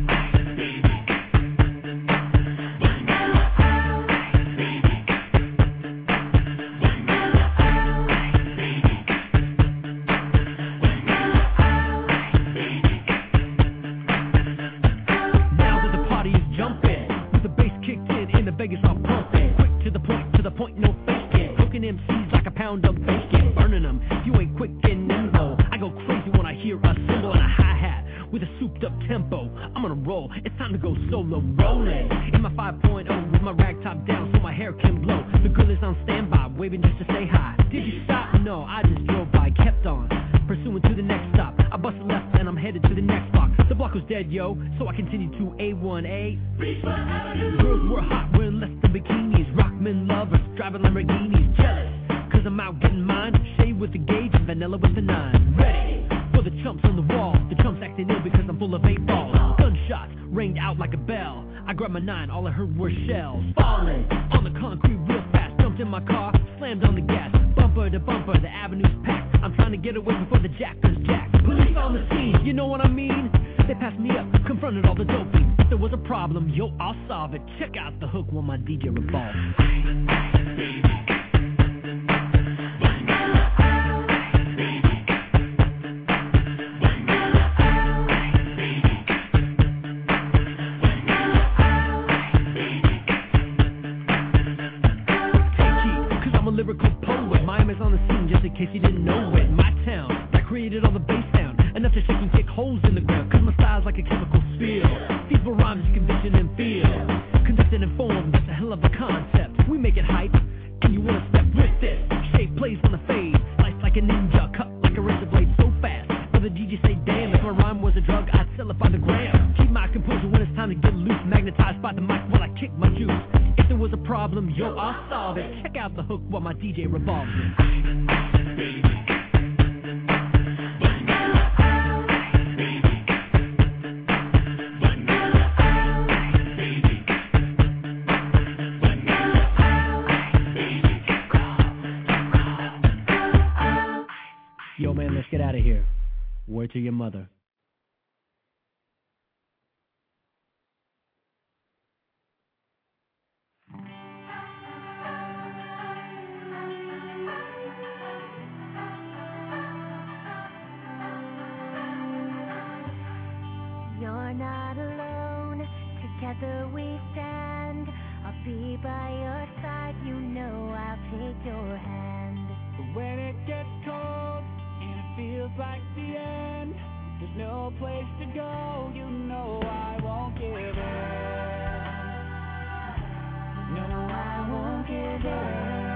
Vegas all pumping, quick to the point, to the point, no faking. Cooking M Cs like a pound of bacon, burning them. You ain't quick and nimble. I go crazy when I hear a cymbal and a hi-hat with a souped-up tempo. I'm on a roll. It's time to go solo, rolling in my five point oh with my rag top down so my hair can blow. The girl is on standby, waving just to say hi. Did you stop? No, I just drove by, kept on pursuing to the next stop. I busted left and I'm headed to the next block. The block was dead, yo, so I continued to A one A. Girls were hot, wearing less than bikinis. Rockman lovers, driving Lamborghinis. Jealous, cause I'm out getting mine. Shade with the gauge and vanilla with the nine. Ready for the chumps on the wall. The chumps acting ill because I'm full of eight balls. Gunshots ranged out like a bell. I grabbed my nine, all I heard were shells falling on the concrete real fast. Jumped in my car, slammed on the gas. Bumper to bumper, the avenue's packed. I'm trying to get away before the jackers jack. Police on the scene, you know what I mean? They passed me up, confronted all the dopies. If there was a problem, yo, I'll solve it. Check out the hook while my D J revolves. Lyrical poet, Miami's on the scene just in case you didn't know it. My town, that created all the bass sound, enough to shake and kick holes in the ground. Cause my style's like a chemical spill. These were rhymes you can vision and feel. Conducted and formed, that's a hell of a concept. We make it hype, and you wanna step with this. Shape plays on the fade, slice like a ninja, cut like a razor blade so fast. For the D J say, damn, if my rhyme was a drug, I'd sell it by the gram. Keep my composure when it's time to get loose, magnetized by the mic while I kick my juice. If there was a problem, yo, I'll solve it. Check out the hook while my D J revolves it. Yo, man, let's get out of here. Word to your mother. You're not alone, together we stand. I'll be by your side, you know I'll take your hand. But when it gets cold and it feels like the end, there's no place to go, you know I won't give in. No, I won't give in.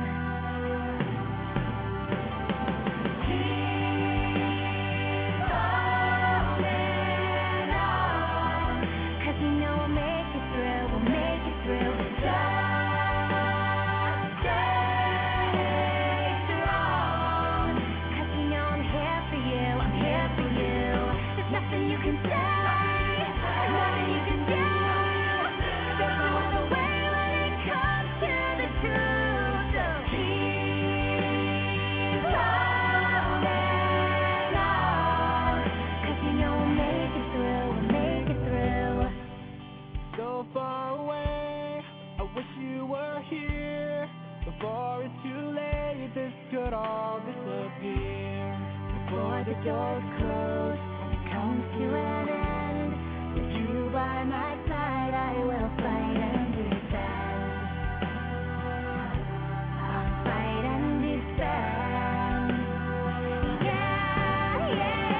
Before it's too late, this could all disappear. Before the doors close and it comes to an end, with you by my side, I will fight and defend. I'll fight and defend. Yeah, yeah.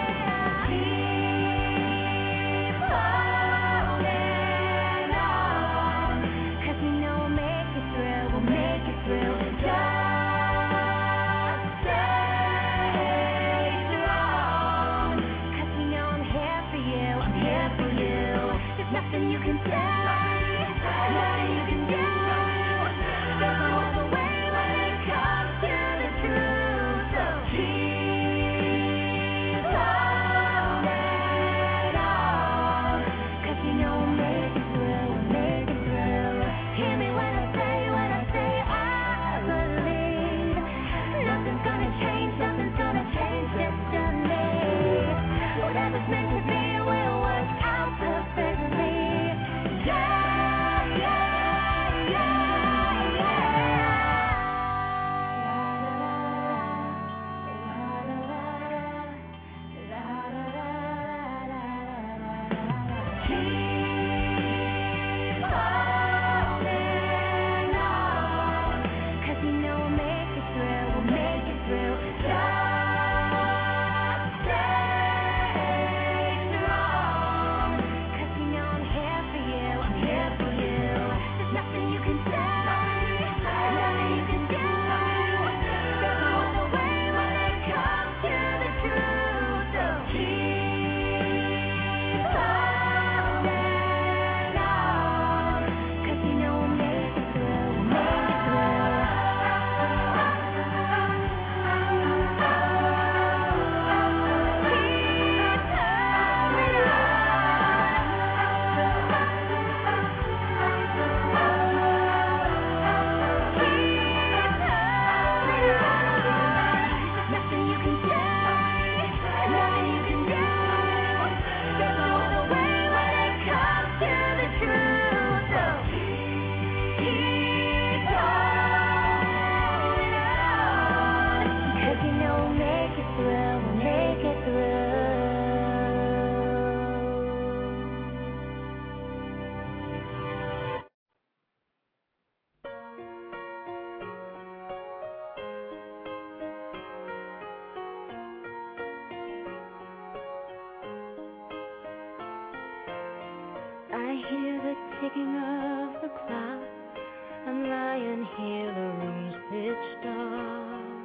hear the ticking of the clock. I'm lying here, the room's pitch dark.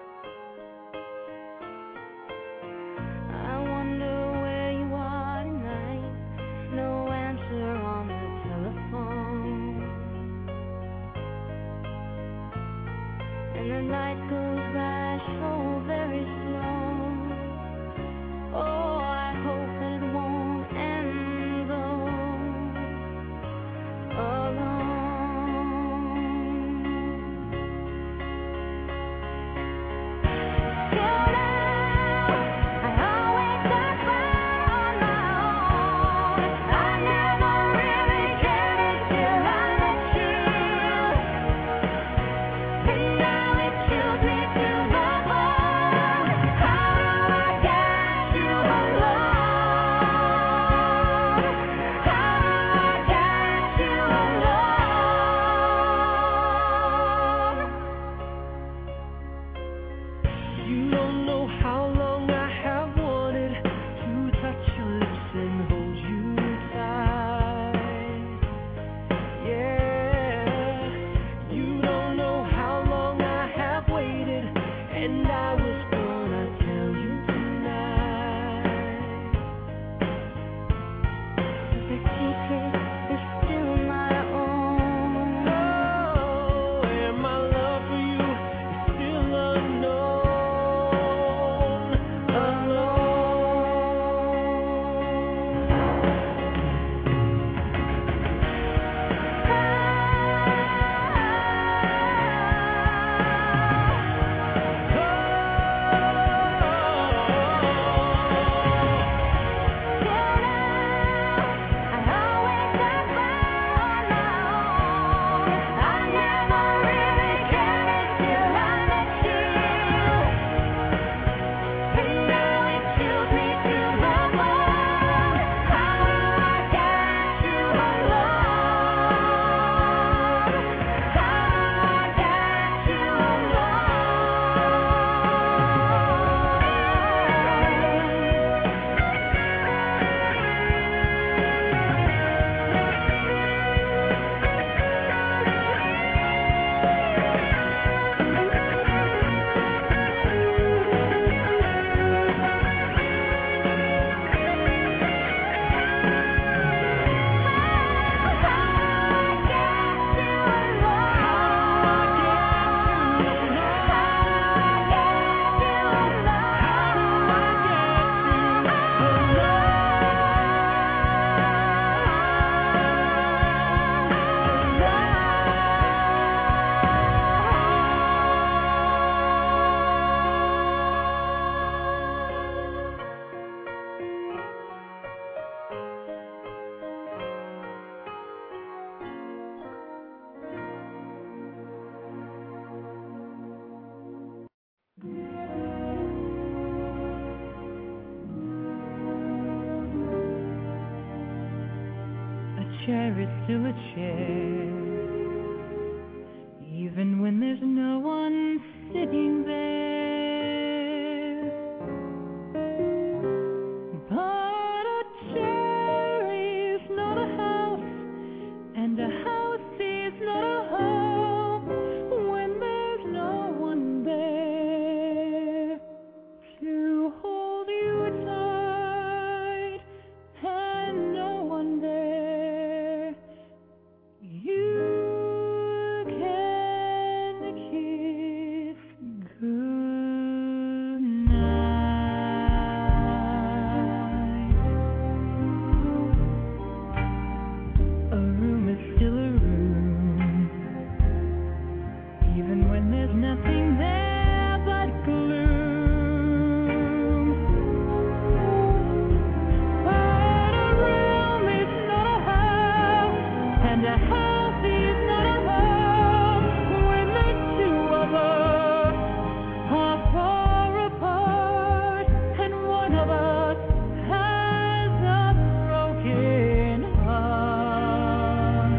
I wonder where you are tonight. No answer on the telephone. And the night goes by so very slow. Oh, I hope it won't end though. Alone. Till now, I always got by on my own. I never really cared until I met you. And now it chills me to the bone. How do I get you alone? How do I get you alone? You don't know how long I have wanted to touch your lips and hold you tight. Yeah, you don't know how long I have waited, and I was gonna tell you tonight. The secret is still my own. Oh, and my love for you is still unknown, I always got by on my own. I never really cared until I met you. And now it chills me to the bone. How do I get you alone? How do I get you A chair is still a chair, even when there's no one sitting there. But a chair is not a house, and a house is not a home when there's no one there to hold you tight, and no one there you can kiss goodnight. A room is still a room, even when there's nothing there but gloom. But a room is not a house, and a house is not a home when the two of us are far apart, and one of us has a broken heart.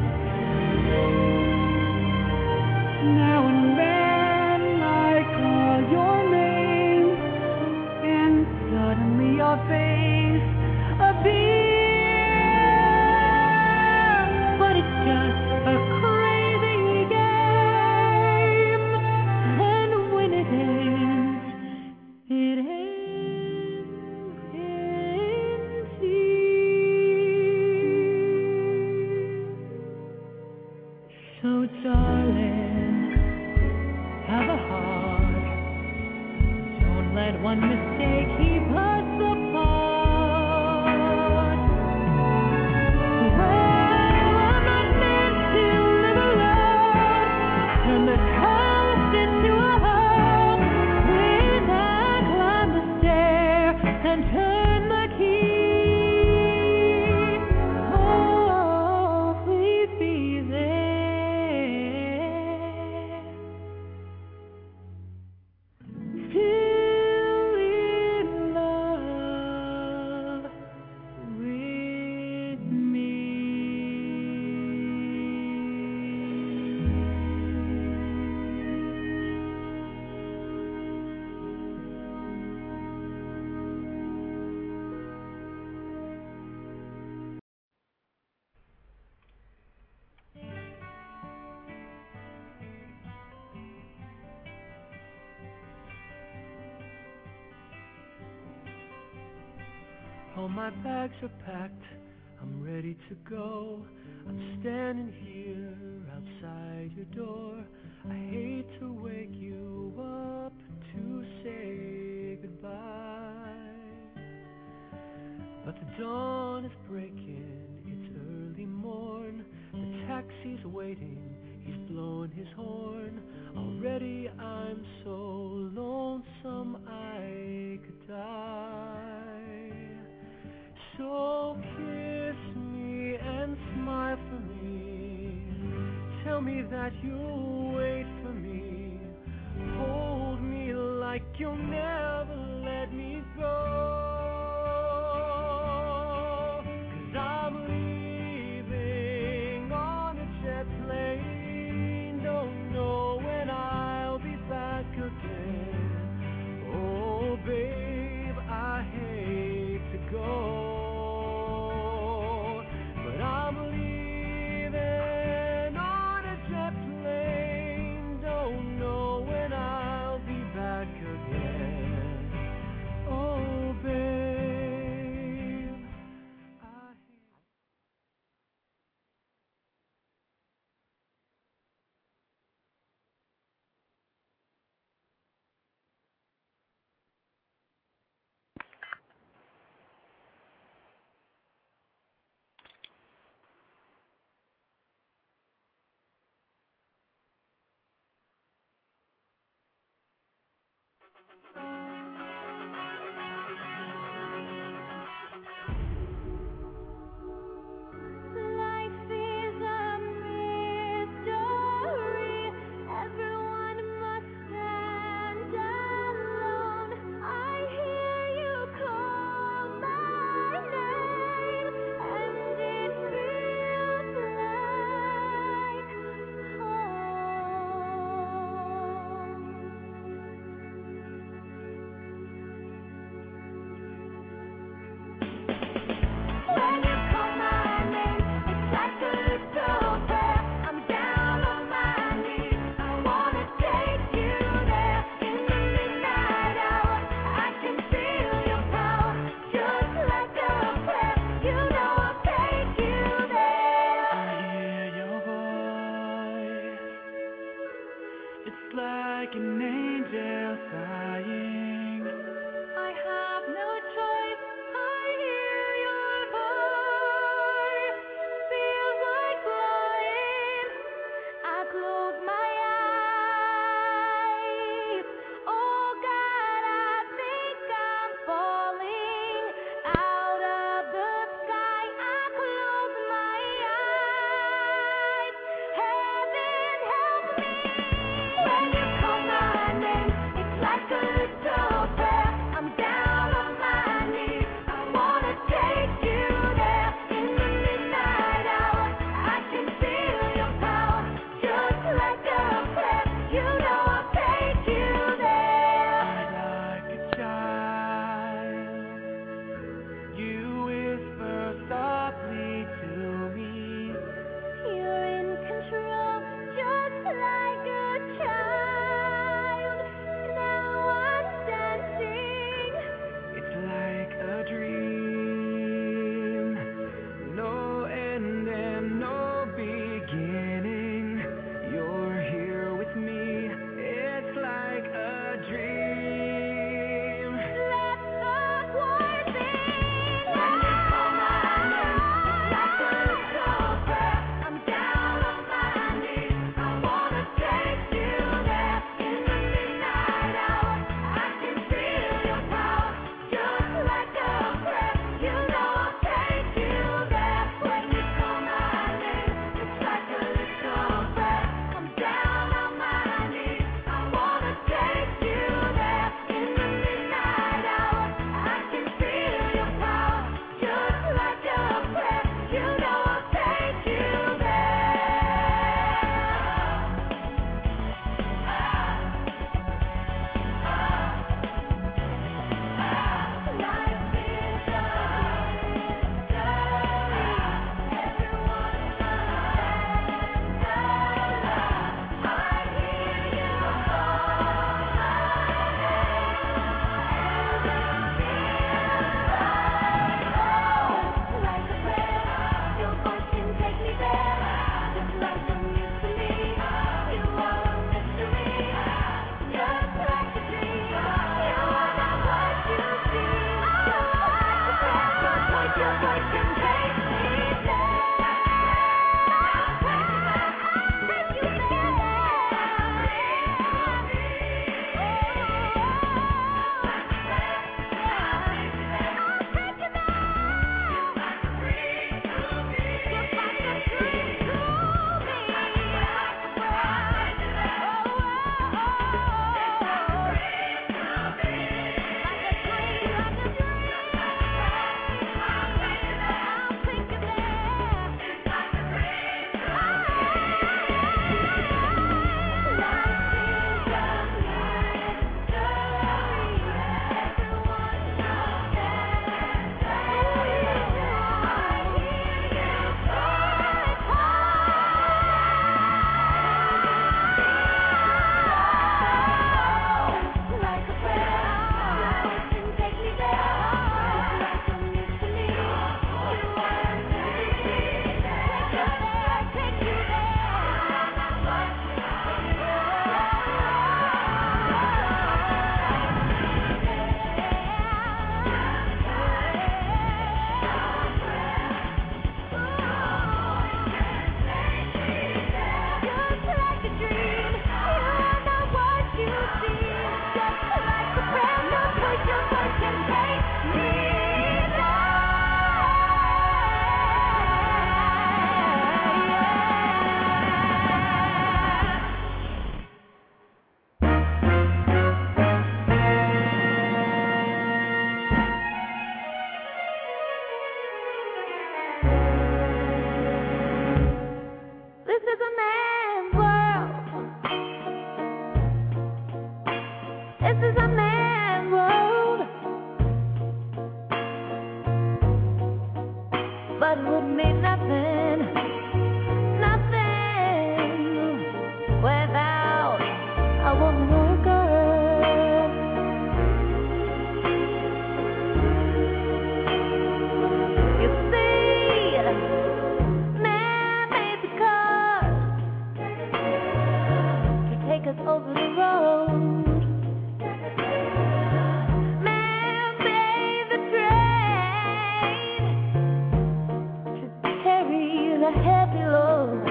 Now and then I call your name, and suddenly your face appears. So darling, have a heart. Don't let one mistake keep us apart. Well, I'm not meant to live alone. Turn the house into a home. When I climb the stair and turn the key, oh, please be there. Still in love with me. All my bags are packed, I'm ready to go. I'm standing here outside your door. I hate to wake you up to say goodbye, but the dawn is breaking, it's early morn. The taxi's waiting, he's blowing his horn. Already I'm so lonesome I could die. So kiss me and smile for me. Tell me that you'll wait for me. Hold me like you'll never let me go. 'Cause I'm leaving on a jet plane. Don't know when I'll be back again. Oh, babe, I hate to go. I'm leaving on a jet plane. Don't know when I'll be back again. Oh, babe, I Life is a mystery. Everyone must stand alone. I hear you call my name, and it feels like home. When you call my name, it's like a little prayer. I'm down on my knees. I wanna take you there in the midnight hour. I can feel your power, just like a prayer. You know I'll take you there. I hear your voice. It's like an angel sighing. I have no choice. I hear your voice. Feels like flying. I close my eyes. Oh God, I think I'm falling out of the sky. I close my eyes. Heaven help me. When you call my name, it's like a little prayer. I'm down on my knees. I wanna take you there in the midnight hour. I can feel your power, just like a prayer. You know I'll take you there. Like a child, you whisper softly to me. You're in control, just like a a man's world. This is a man's world. But it would mean nothing, nothing without a woman or a girl. You see, man made the cars to take us over the road. Man made the train to carry the heavy load.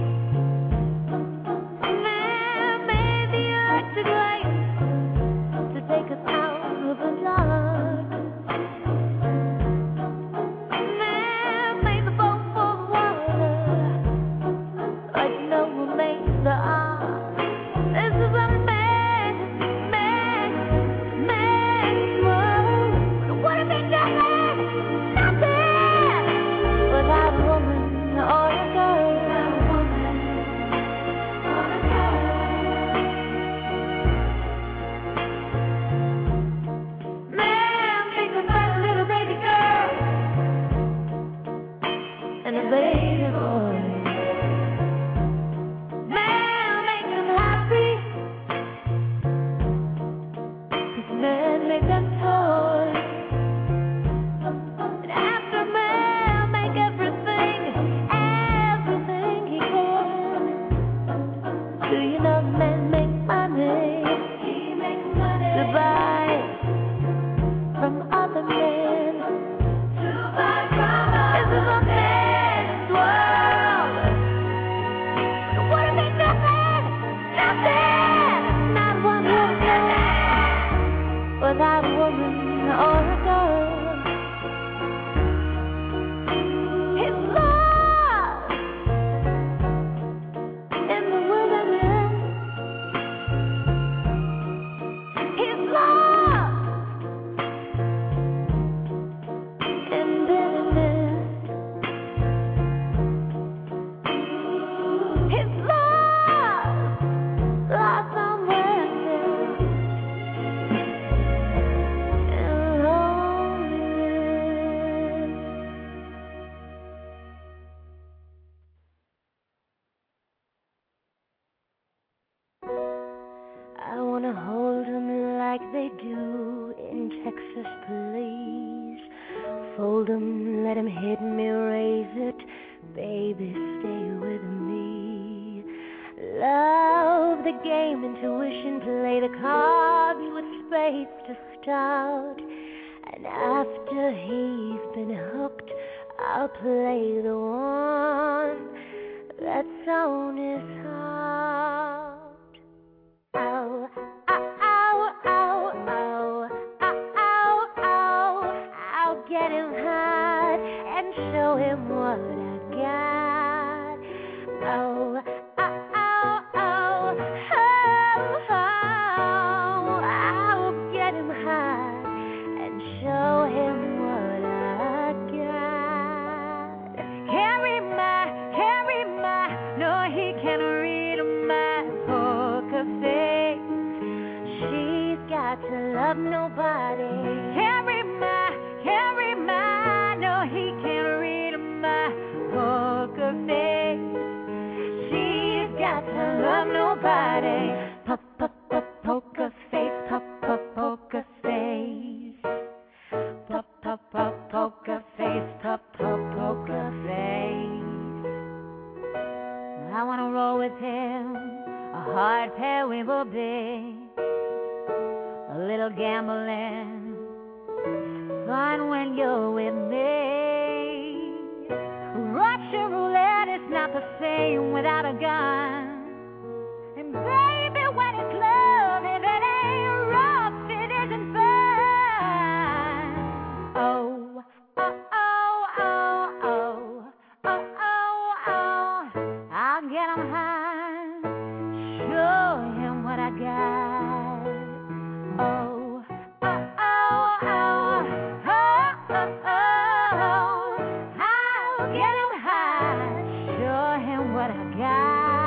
Man made the electric light to take us out of the dark. Man made the boat for the water, like Noah made the ark. This is a man, man, man's world. What if it nothing, nothing without a woman or a girl? Man thinks about a little baby girl and a baby boy. Man makes them happy. Cause man makes them toys. And after man make everything, everything he can. Do you know man makes money? He makes money to buy from other men. To buy from others. This is a man's world. What if it's nothing? Nothing. Not one woman without a woman or a girl. His love in the wilderness. His love in bitterness. His love lost somewhere in loneliness. I wanna hold him like they do in Texas, please. Fold him, let him hit me, raise it. Baby, stay with me. Love the game, intuition, play the cards with space to start. And after he's been hooked, I'll play the one that's on his heart. Ow, ow, ow, ow, ow, ow, ow. I'll get him hard and show him what I got. Oh, ow, ow, ow, oh, oh. I'll get him hard and show him what I got. Carry my, carry my, no, he can't read my poker face. She's got to love nobody. Carry my, carry my, no, he can't read my poker face. She's got to love nobody. Pop, pop, pop, poker face, pop, pop, poker face. Pop, pop, pop, poker face, pop, pop, poker face. I wanna roll with him, a hard pair we will be. A little gambling, fun when you're with me. Russian roulette is not the same without a gun. And baby, when it's love, if it ain't rough, it isn't fun. Oh, oh, oh, oh, oh, oh, oh, oh. I'll get him high, show him what I got. Oh, oh, oh, oh, oh, oh, oh. I'll get him high, show him what I got.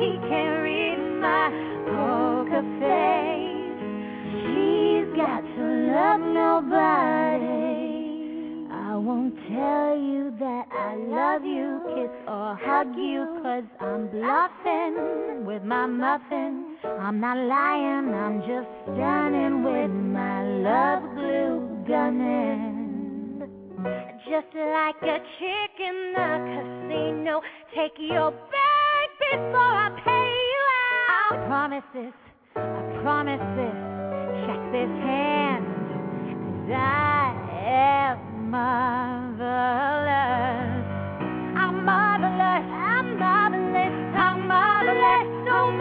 he can't read my poker face. She's got to love nobody. I won't tell you that I love you, kiss or hug you, 'cause I'm bluffing with my muffin. I'm not lying, I'm just stunning with my love glue gunning. Just like a chick in the casino, take your bag before I pay you out. I promise this, I promise this, check this hand, 'cause I am marvelous. I'm marvelous, I'm marvelous, I'm marvelous, so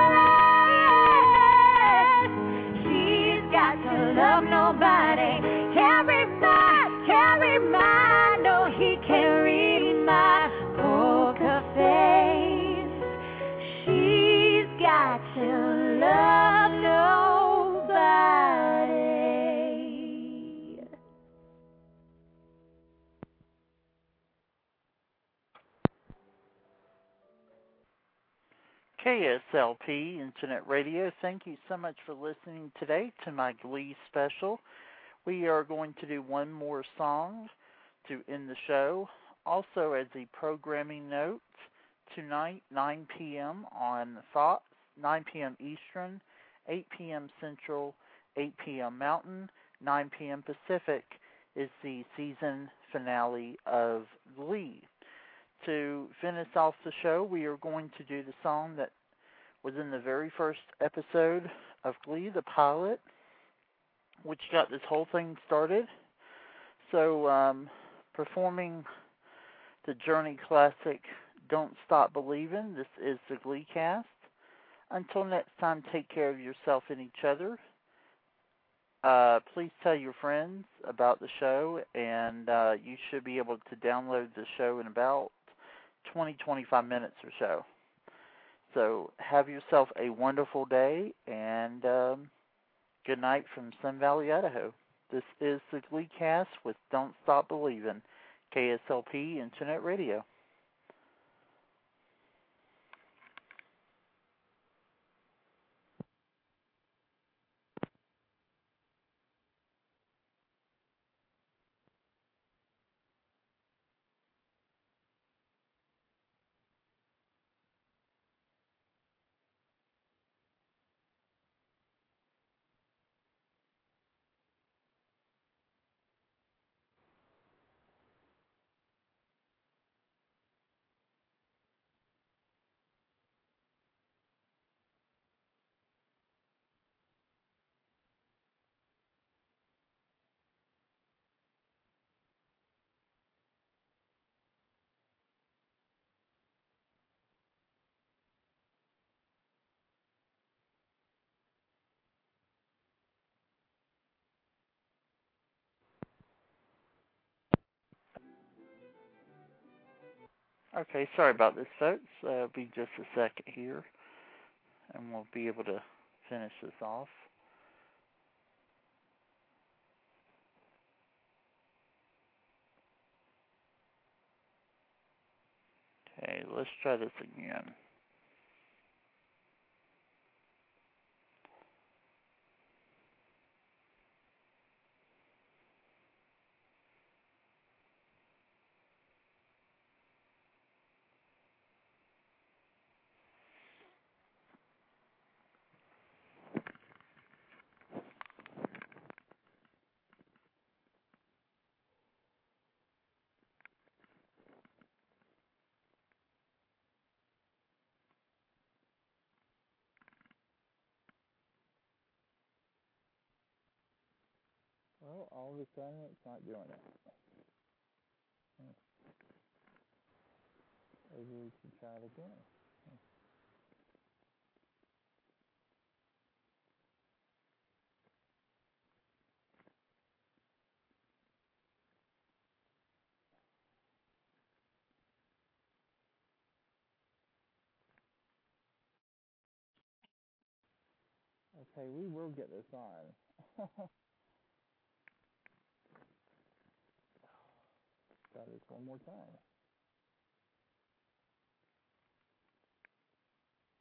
marvelous. She's got to love nobody. Carry my, carry my, no, he can't read my poker face. She's got to love nobody. K S L P Internet Radio, thank you so much for listening today to my Glee special. We are going to do one more song to end the show. Also, as a programming note, tonight, nine p.m. on Fox, nine p.m. Eastern, eight p.m. Central, eight p.m. Mountain, nine p.m. Pacific, is the season finale of Glee. To finish off the show, we are going to do the song that was in the very first episode of Glee, the pilot, which got this whole thing started. So, um, performing the Journey classic, Don't Stop Believin', this is the Glee cast. Until next time, take care of yourself and each other. Uh, please tell your friends about the show, and uh, you should be able to download the show in about twenty, twenty-five minutes or so. So have yourself a wonderful day, and um, good night from Sun Valley, Idaho. This is the Glee cast with Don't Stop Believin', K S L P Internet Radio. Okay, sorry about this, folks. Uh, it'll be just a second here, and we'll be able to finish this off. Okay, let's try this again. Well, all of a sudden, it's not doing it. Maybe we should try it again. Okay, we will get this on. Try this one more time.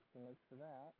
estimates for that.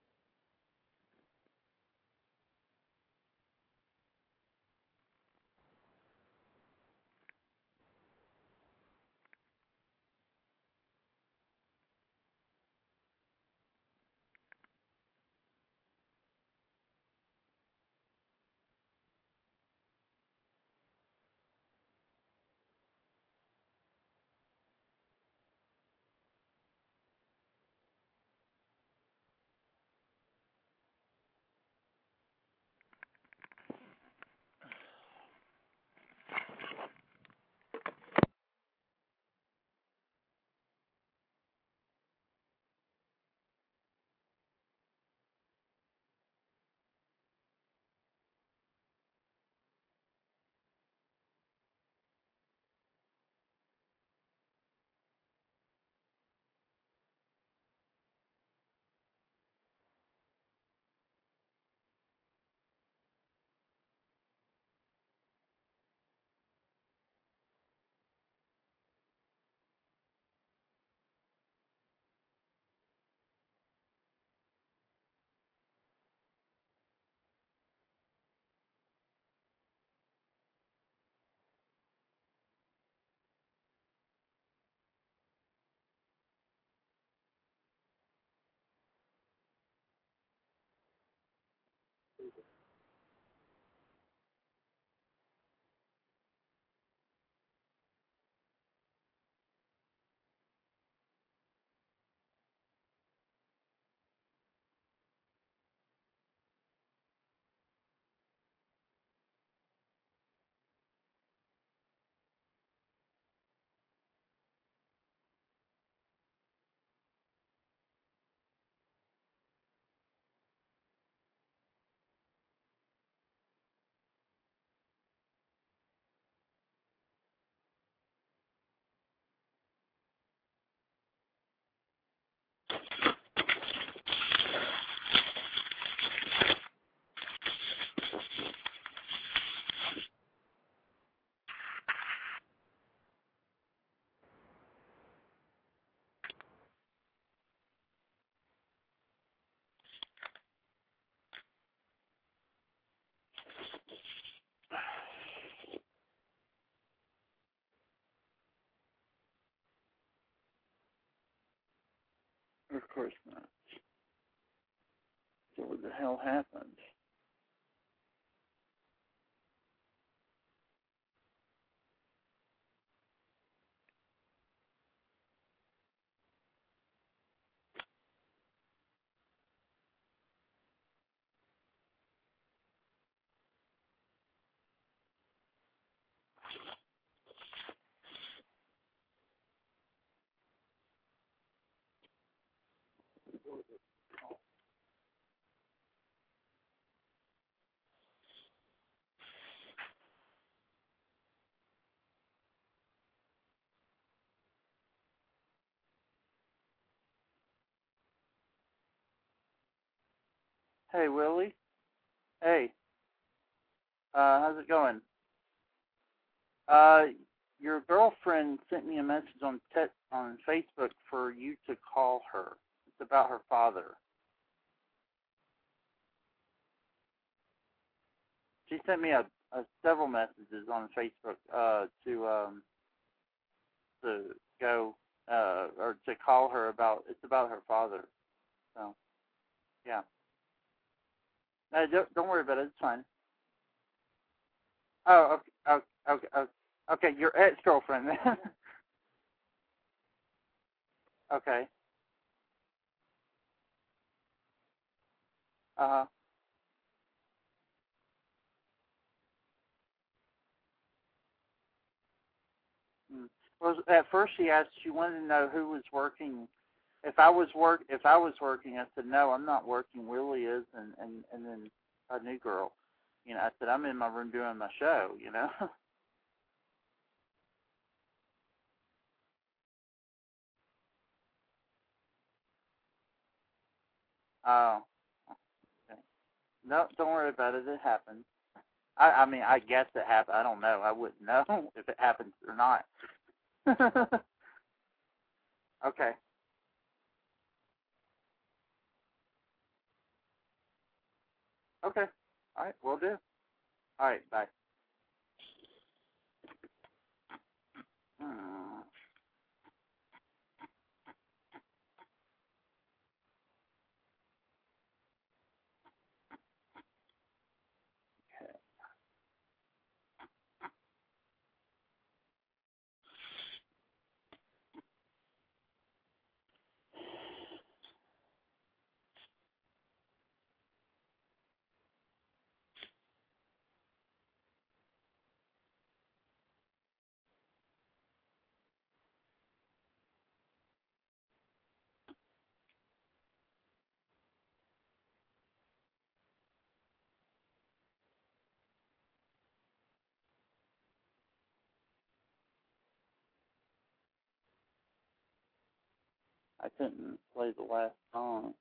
Of course not. So what the hell happened? Hey, Willie. Hey. Uh, how's it going? Uh, your girlfriend sent me a message on te- on Facebook for you to call her. It's about her father. She sent me a, a several messages on Facebook uh, to um, to go uh, or to call her about. It's about her father. So yeah. No, don't, don't worry about it. It's fine. Oh, okay, okay, okay, okay. Your ex-girlfriend. Okay. Uh huh. Mm. Well, at first she asked. She wanted to know who was working. If I was work, if I was working, I said no, I'm not working. Willie is, and and and then a new girl. You know, I said I'm in my room doing my show. You know. Oh. Okay. No, don't worry about it. It happens. I, I mean, I guess it happened. I don't know. I wouldn't know if it happens or not. Okay. Okay. All right, we'll do. All right, bye. Hmm. Okay. I couldn't play the last song.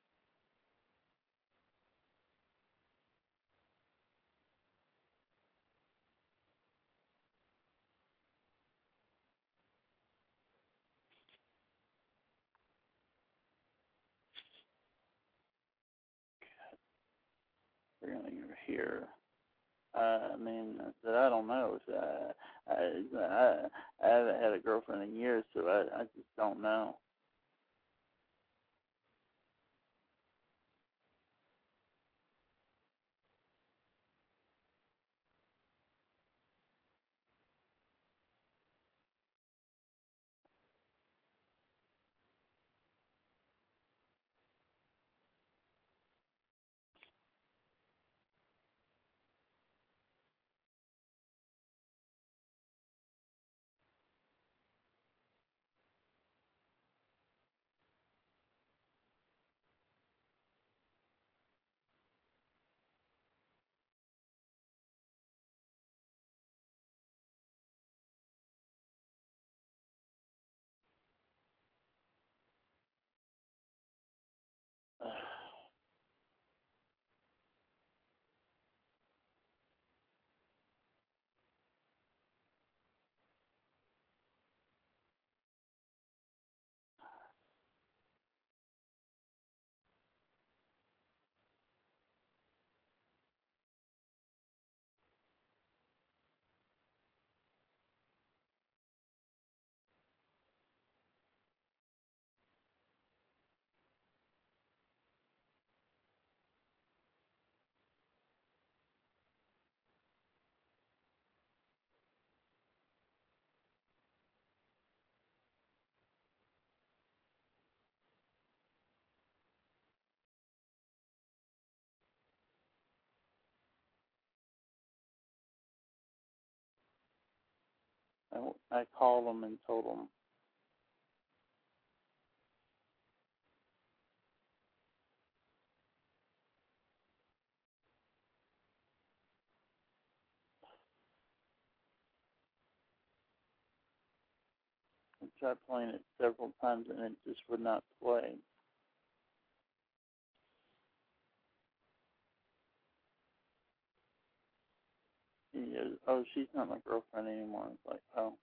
We're gonna hear. Uh, I mean, that I don't know. Uh, I, I I haven't had a girlfriend in years, so I I just don't know. I, I called them and told them. I tried playing it several times and it just would not play. He goes, "Oh, she's not my girlfriend anymore." It's like, oh.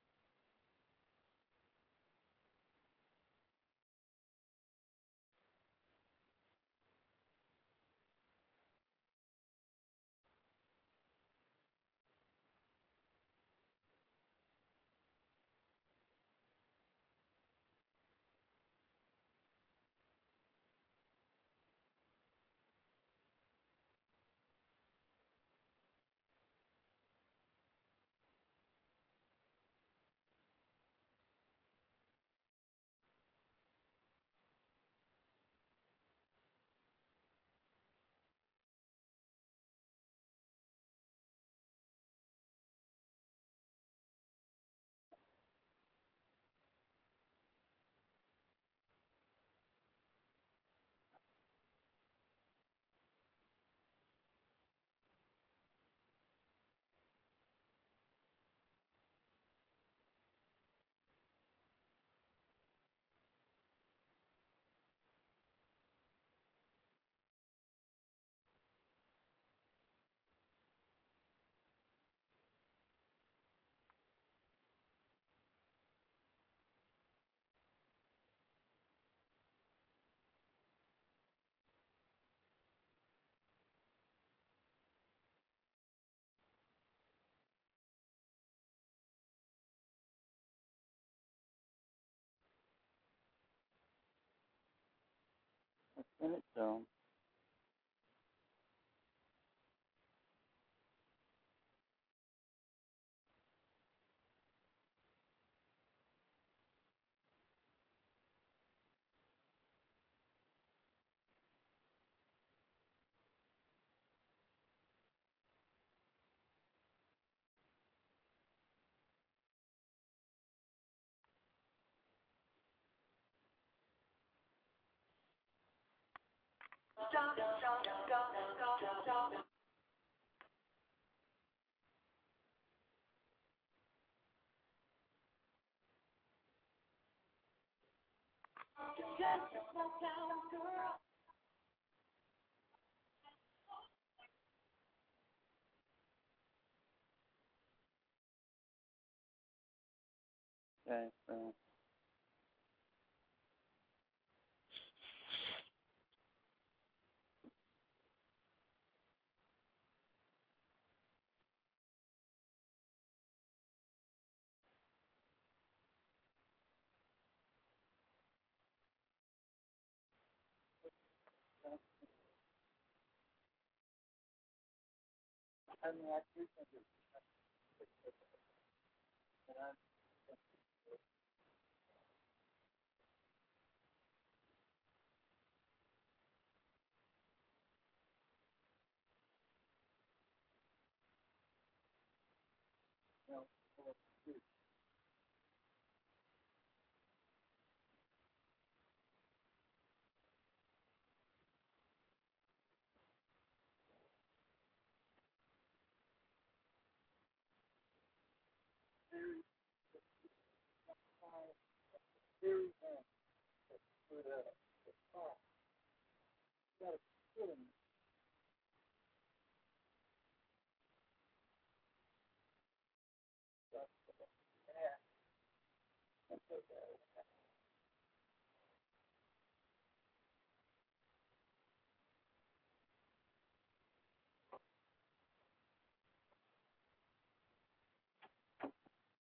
in its own. Okay, so I mean, I do think it's and I'm you know, very nice for the the car. You got to feel in